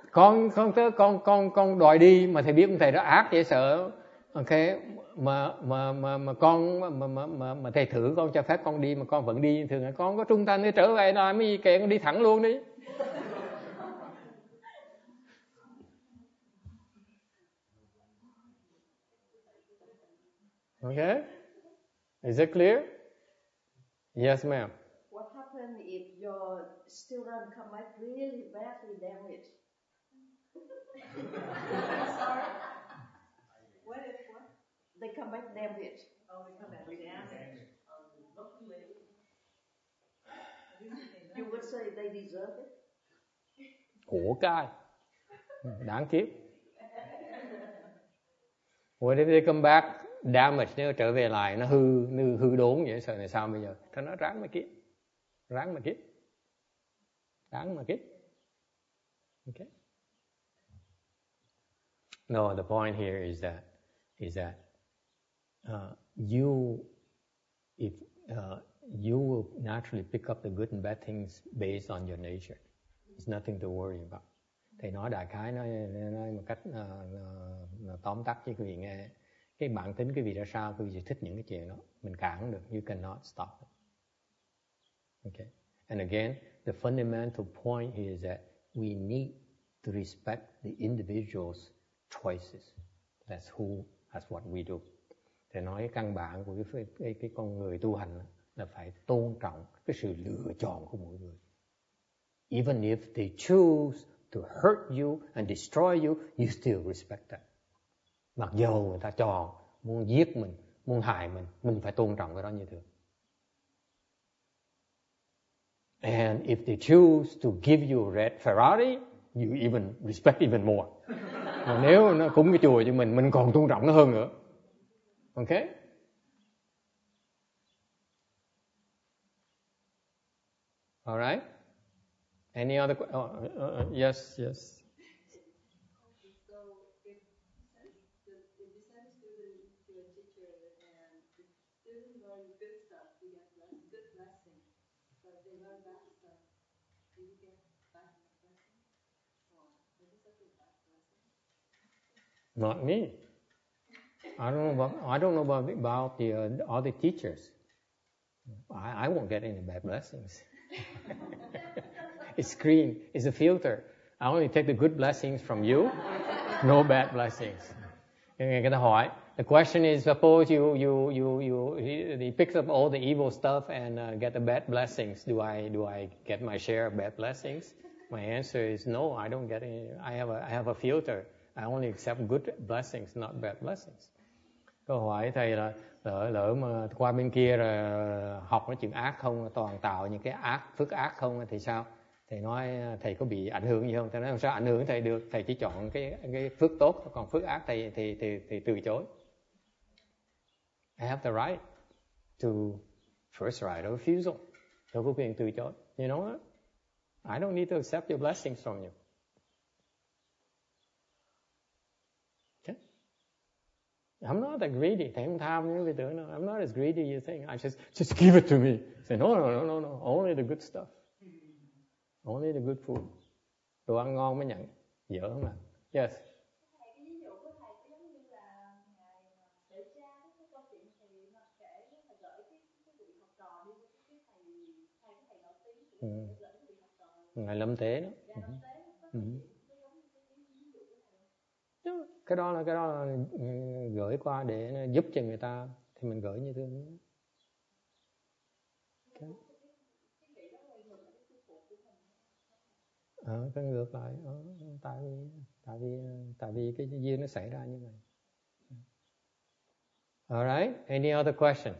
con đòi đi mà thầy biết ông thầy đó ác dễ sợ. Okay, mà thầy thử con cho phép con đi mà con vẫn đi thường là con có trung thành thì trở về rồi mới gì kệ, con đi thẳng luôn đi. Okay, is it clear? Yes, ma'am. What happens if your student come back really badly damaged? Sorry? What if what? They come back damaged. Oh, they come back damaged. if they deserve it? Của cái đáng kiếp. What if they come back damaged, nếu trở về lại nó hư đốn vậy, sợ này sao bây giờ? Thế nó ráng mà kiếp. Okay. No, the point here is that you will naturally pick up the good and bad things based on your nature. It's nothing to worry about. Thầy nói đại khái nói một cách tóm tắt cho quý vị nghe. Cái bản tính quý vị ra sao, quý vị thích những cái chuyện đó. Mình cản không được. You cannot stop it. Okay. And again, the fundamental point here is that we need to respect the individual's choices. That's what we do. Thầy nói cái căn bản của cái con người tu hành là phải tôn trọng cái sự lựa chọn của mỗi người. Even if they choose to hurt you and destroy you, you still respect that. Mặc dù người ta chọn muốn giết mình, muốn hại mình phải tôn trọng cái đó như thường. And if they choose to give you a red Ferrari, you even respect even more. Mà nếu nó cúng cái chùa cho mình còn tôn trọng nó hơn nữa. Okay? All right? Any other yes. So if you send a student to a teacher and the student learns good stuff, you get good blessing. So if they learn bad stuff, do you get bad blessing? Or is it such a bad blessing? Not me. I don't know about the other teachers. I won't get any bad blessings. It's green. It's a filter. I only take the good blessings from you. No bad blessings. Người ta hỏi. The question is, suppose he picks up all the evil stuff and get the bad blessings. Do I get my share of bad blessings? My answer is no. I don't get any. I have a filter. I only accept good blessings, not bad blessings. Câu hỏi thầy là lỡ mà qua bên kia rồi học nói chuyện ác không, toàn tạo những cái phước ác không thì sao? Thầy nói thầy có bị ảnh hưởng gì không? Thầy nói sao ảnh hưởng thầy được? Thầy chỉ chọn cái phước tốt, còn phước ác thầy từ chối. I have the right to first right of refusal. Tôi có quyền từ chối. You know what? I don't need to accept your blessings from you. Okay? I'm not that greedy. Thầy không tham như cái tưởng đâu. I'm not as greedy as you think. I just give it to me. Say no. Only the good stuff. Only the good food. Đồ ăn ngon mới nhận. Dở không ạ? Yes. Thầy, cái ví dụ của thầy có giống như là ngài Đệ Cha, cái câu chuyện thầy mà kể, thầy gửi cái vị học trò đi với cái thầy nổi tiếng, gửi cái vị học trò. Ngài Lâm Tế đó. Cái đó là gửi qua để giúp cho người ta thì mình gửi như thế. Cái ngược lại, tại vì cái duyên nó xảy ra như vậy. All right, any other questions?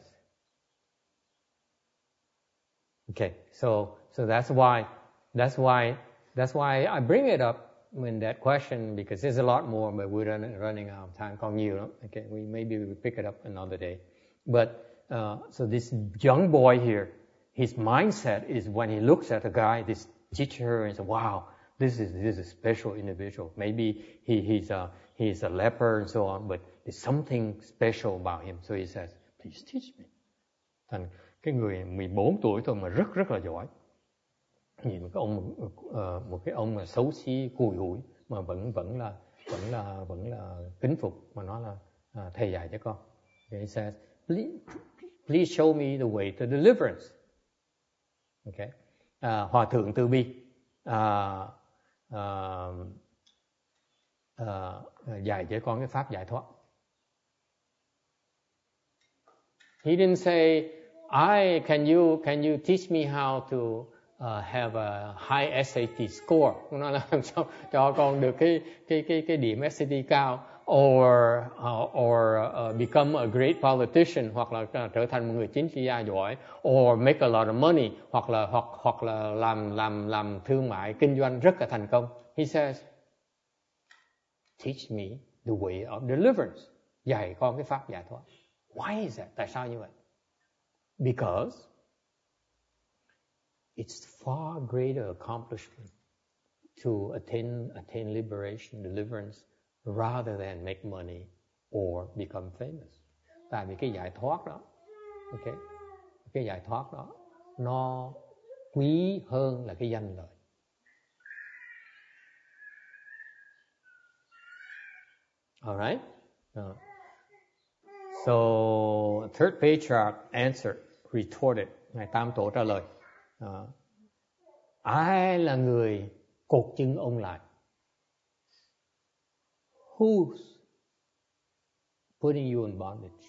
Okay, so that's why I bring it up in that question, because there's a lot more, but we're running out of time. Còn nhiều lắm. Okay, maybe we pick it up another day. But so this young boy here, his mindset is when he looks at a guy, this teacher, and says, "Wow, this is a special individual. Maybe he's a leper and so on, but there's something special about him." So he says, "Please teach me." Thành cái người 14 tuổi thôi mà rất là giỏi. Nhìn một cái ông mà xấu xí cùi hủi mà vẫn là kính phục, mà nói là thầy dạy cho con. He says, please show me the way to deliverance. Okay. Hòa thượng từ bi dạy cho con cái pháp giải thoát. He didn't say, can you teach me how to have a high SAT score. Nó là làm sao cho con được cái điểm SAT cao, become a great politician, hoặc là trở thành một người chính trị gia giỏi, or make a lot of money, hoặc là làm thương mại kinh doanh rất là thành công. He says, teach me the way of deliverance. Dạy con cái pháp giải thoát. Why is that? Tại sao như vậy? Because it's far greater accomplishment to attain liberation, deliverance, rather than make money or become famous. Tại vì cái giải thoát đó, okay, cái giải thoát đó nó quý hơn là cái danh lợi. Alright? So, third patriarch answered, retorted. Ngài Tam Tổ trả lời. Ai là người cột chân ông lại? Who's putting you in bondage?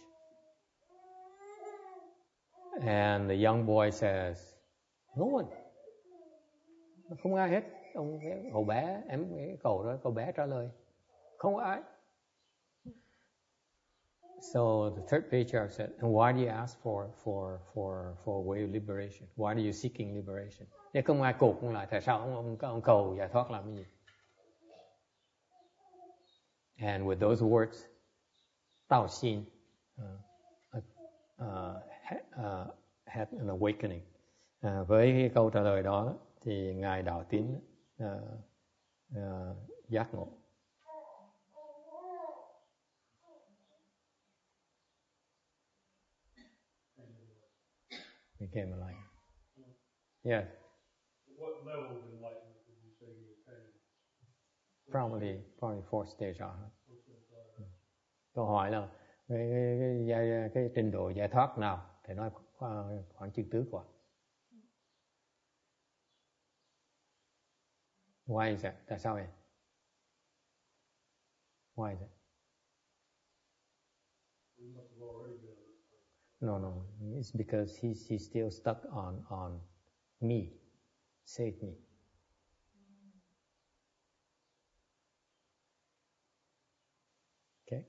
And the young boy says, no one. Không ai hết. Ông cậu bé, cái cậu đó, cậu bé trả lời, không ai. So the third patriarch said, and why do you ask for a way of liberation? Why are you seeking liberation? Nếu không ai cột ông lại, tại sao ông cầu giải thoát làm cái gì? And with those words, Tao Xin had an awakening. Với cái câu trả lời đó thì ngài Đạo Tín giác ngộ. Became enlightened. Yes. What level of enlightenment did you say you attained? Probably fourth stage. Câu hỏi là cái trình độ giải thoát nào? Thì nói khoảng chừng tứ quả. Why is that? Tại sao vậy? Why is it? No. It's because he's still stuck on me. Save me. Okay.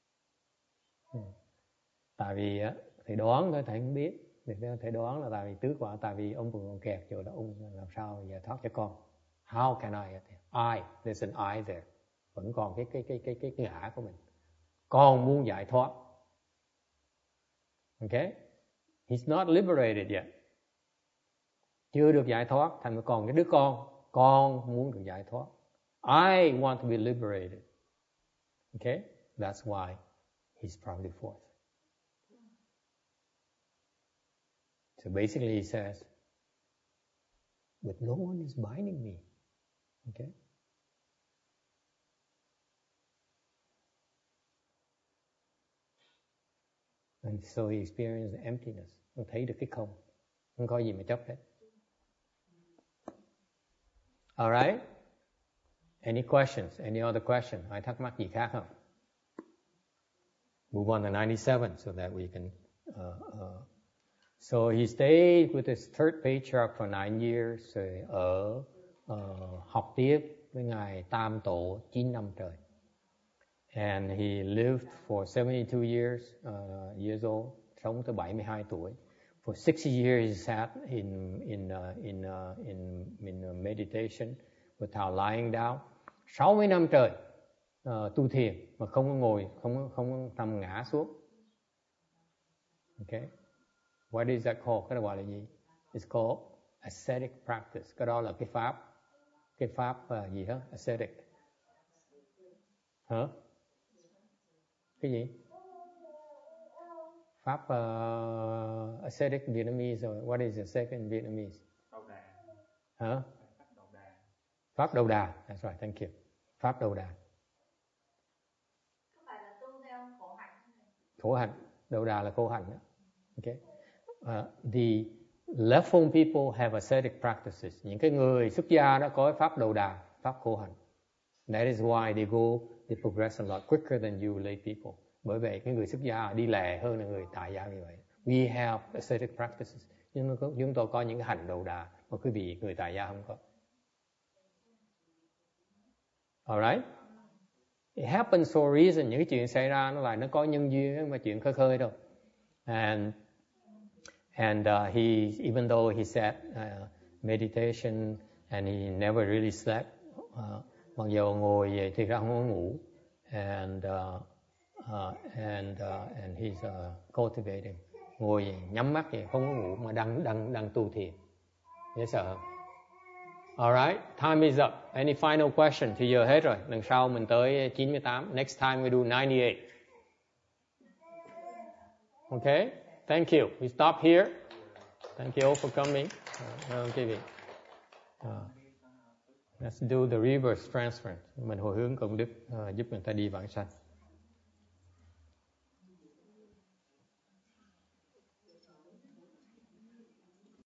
Tại vì thầy đoán thôi, thầy không biết. Thầy đoán là tại vì tứ quả, tại vì ông còn kẹt chỗ đó, ông làm sao giải thoát cho con? How can I? There's an I there. Vẫn còn cái ngã của mình. Con muốn giải thoát. Okay? He's not liberated yet. Chưa được giải thoát, thành còn cái đứa con muốn được giải thoát. I want to be liberated. Okay? That's why he's probably fourth. So basically he says, but no one is binding me. Okay? And so he experienced emptiness. Ông thấy được cái không có gì mà chấp hết. Alright? Any questions? Any other question? Ai thắc mắc gì khác không? Move on to 97 so that we can... So he stayed with his third patriarch for 9 years. Ở học tiếp với ngài Tam Tổ 9 năm trời. And he lived for 72 years old, sống tới 72 tuổi. For 60 years he sat in meditation without lying down. 60 năm trời tu thiền mà không có ngồi, không nằm ngã xuống. Okay. What is that called? Cái đó gọi là gì? It's called ascetic practice. Cái đó là cái pháp gì đó? Ascetic. Hả? Cái gì? Pháp ascetic Vietnamese. What is ascetic in Vietnamese? Đầu đà. Hả? Pháp đầu đà. Pháp đầu đà. That's right, thank you. Pháp đầu đà. Có phải là tu theo khổ hạnh không? Khổ hạnh. Đầu đà là khổ hạnh đó. Okay. The left-form people have ascetic practices. Những cái người xuất gia đó có pháp đầu đà, pháp khổ hạnh. That is why they progress a lot quicker than you lay people. Bởi vậy cái người xuất gia đi lẹ hơn là người tại gia như vậy. We have ascetic practices. Nhưng chúng tôi có những cái hành đầu đà mà quý vị người tại gia không có. Alright? It happens for a reason. Những cái chuyện xảy ra nó có nhân duyên, không phải chuyện khơi khơi đâu. And he, even though he said meditation and he never really slept, mặc dù ngồi vậy thì ra không có ngủ, and he's cultivating, ngồi vậy, nhắm mắt vậy không có ngủ mà đang tu thiền. Yes sir. Alright, time is up. Any final question? Thì giờ hết rồi. Lần sau mình tới 98. Next time we do 98. Okay? Thank you. We stop here. Thank you all for coming. Let's do the reverse transference. Mình hồi hướng công đức giúp người ta đi vãng sanh.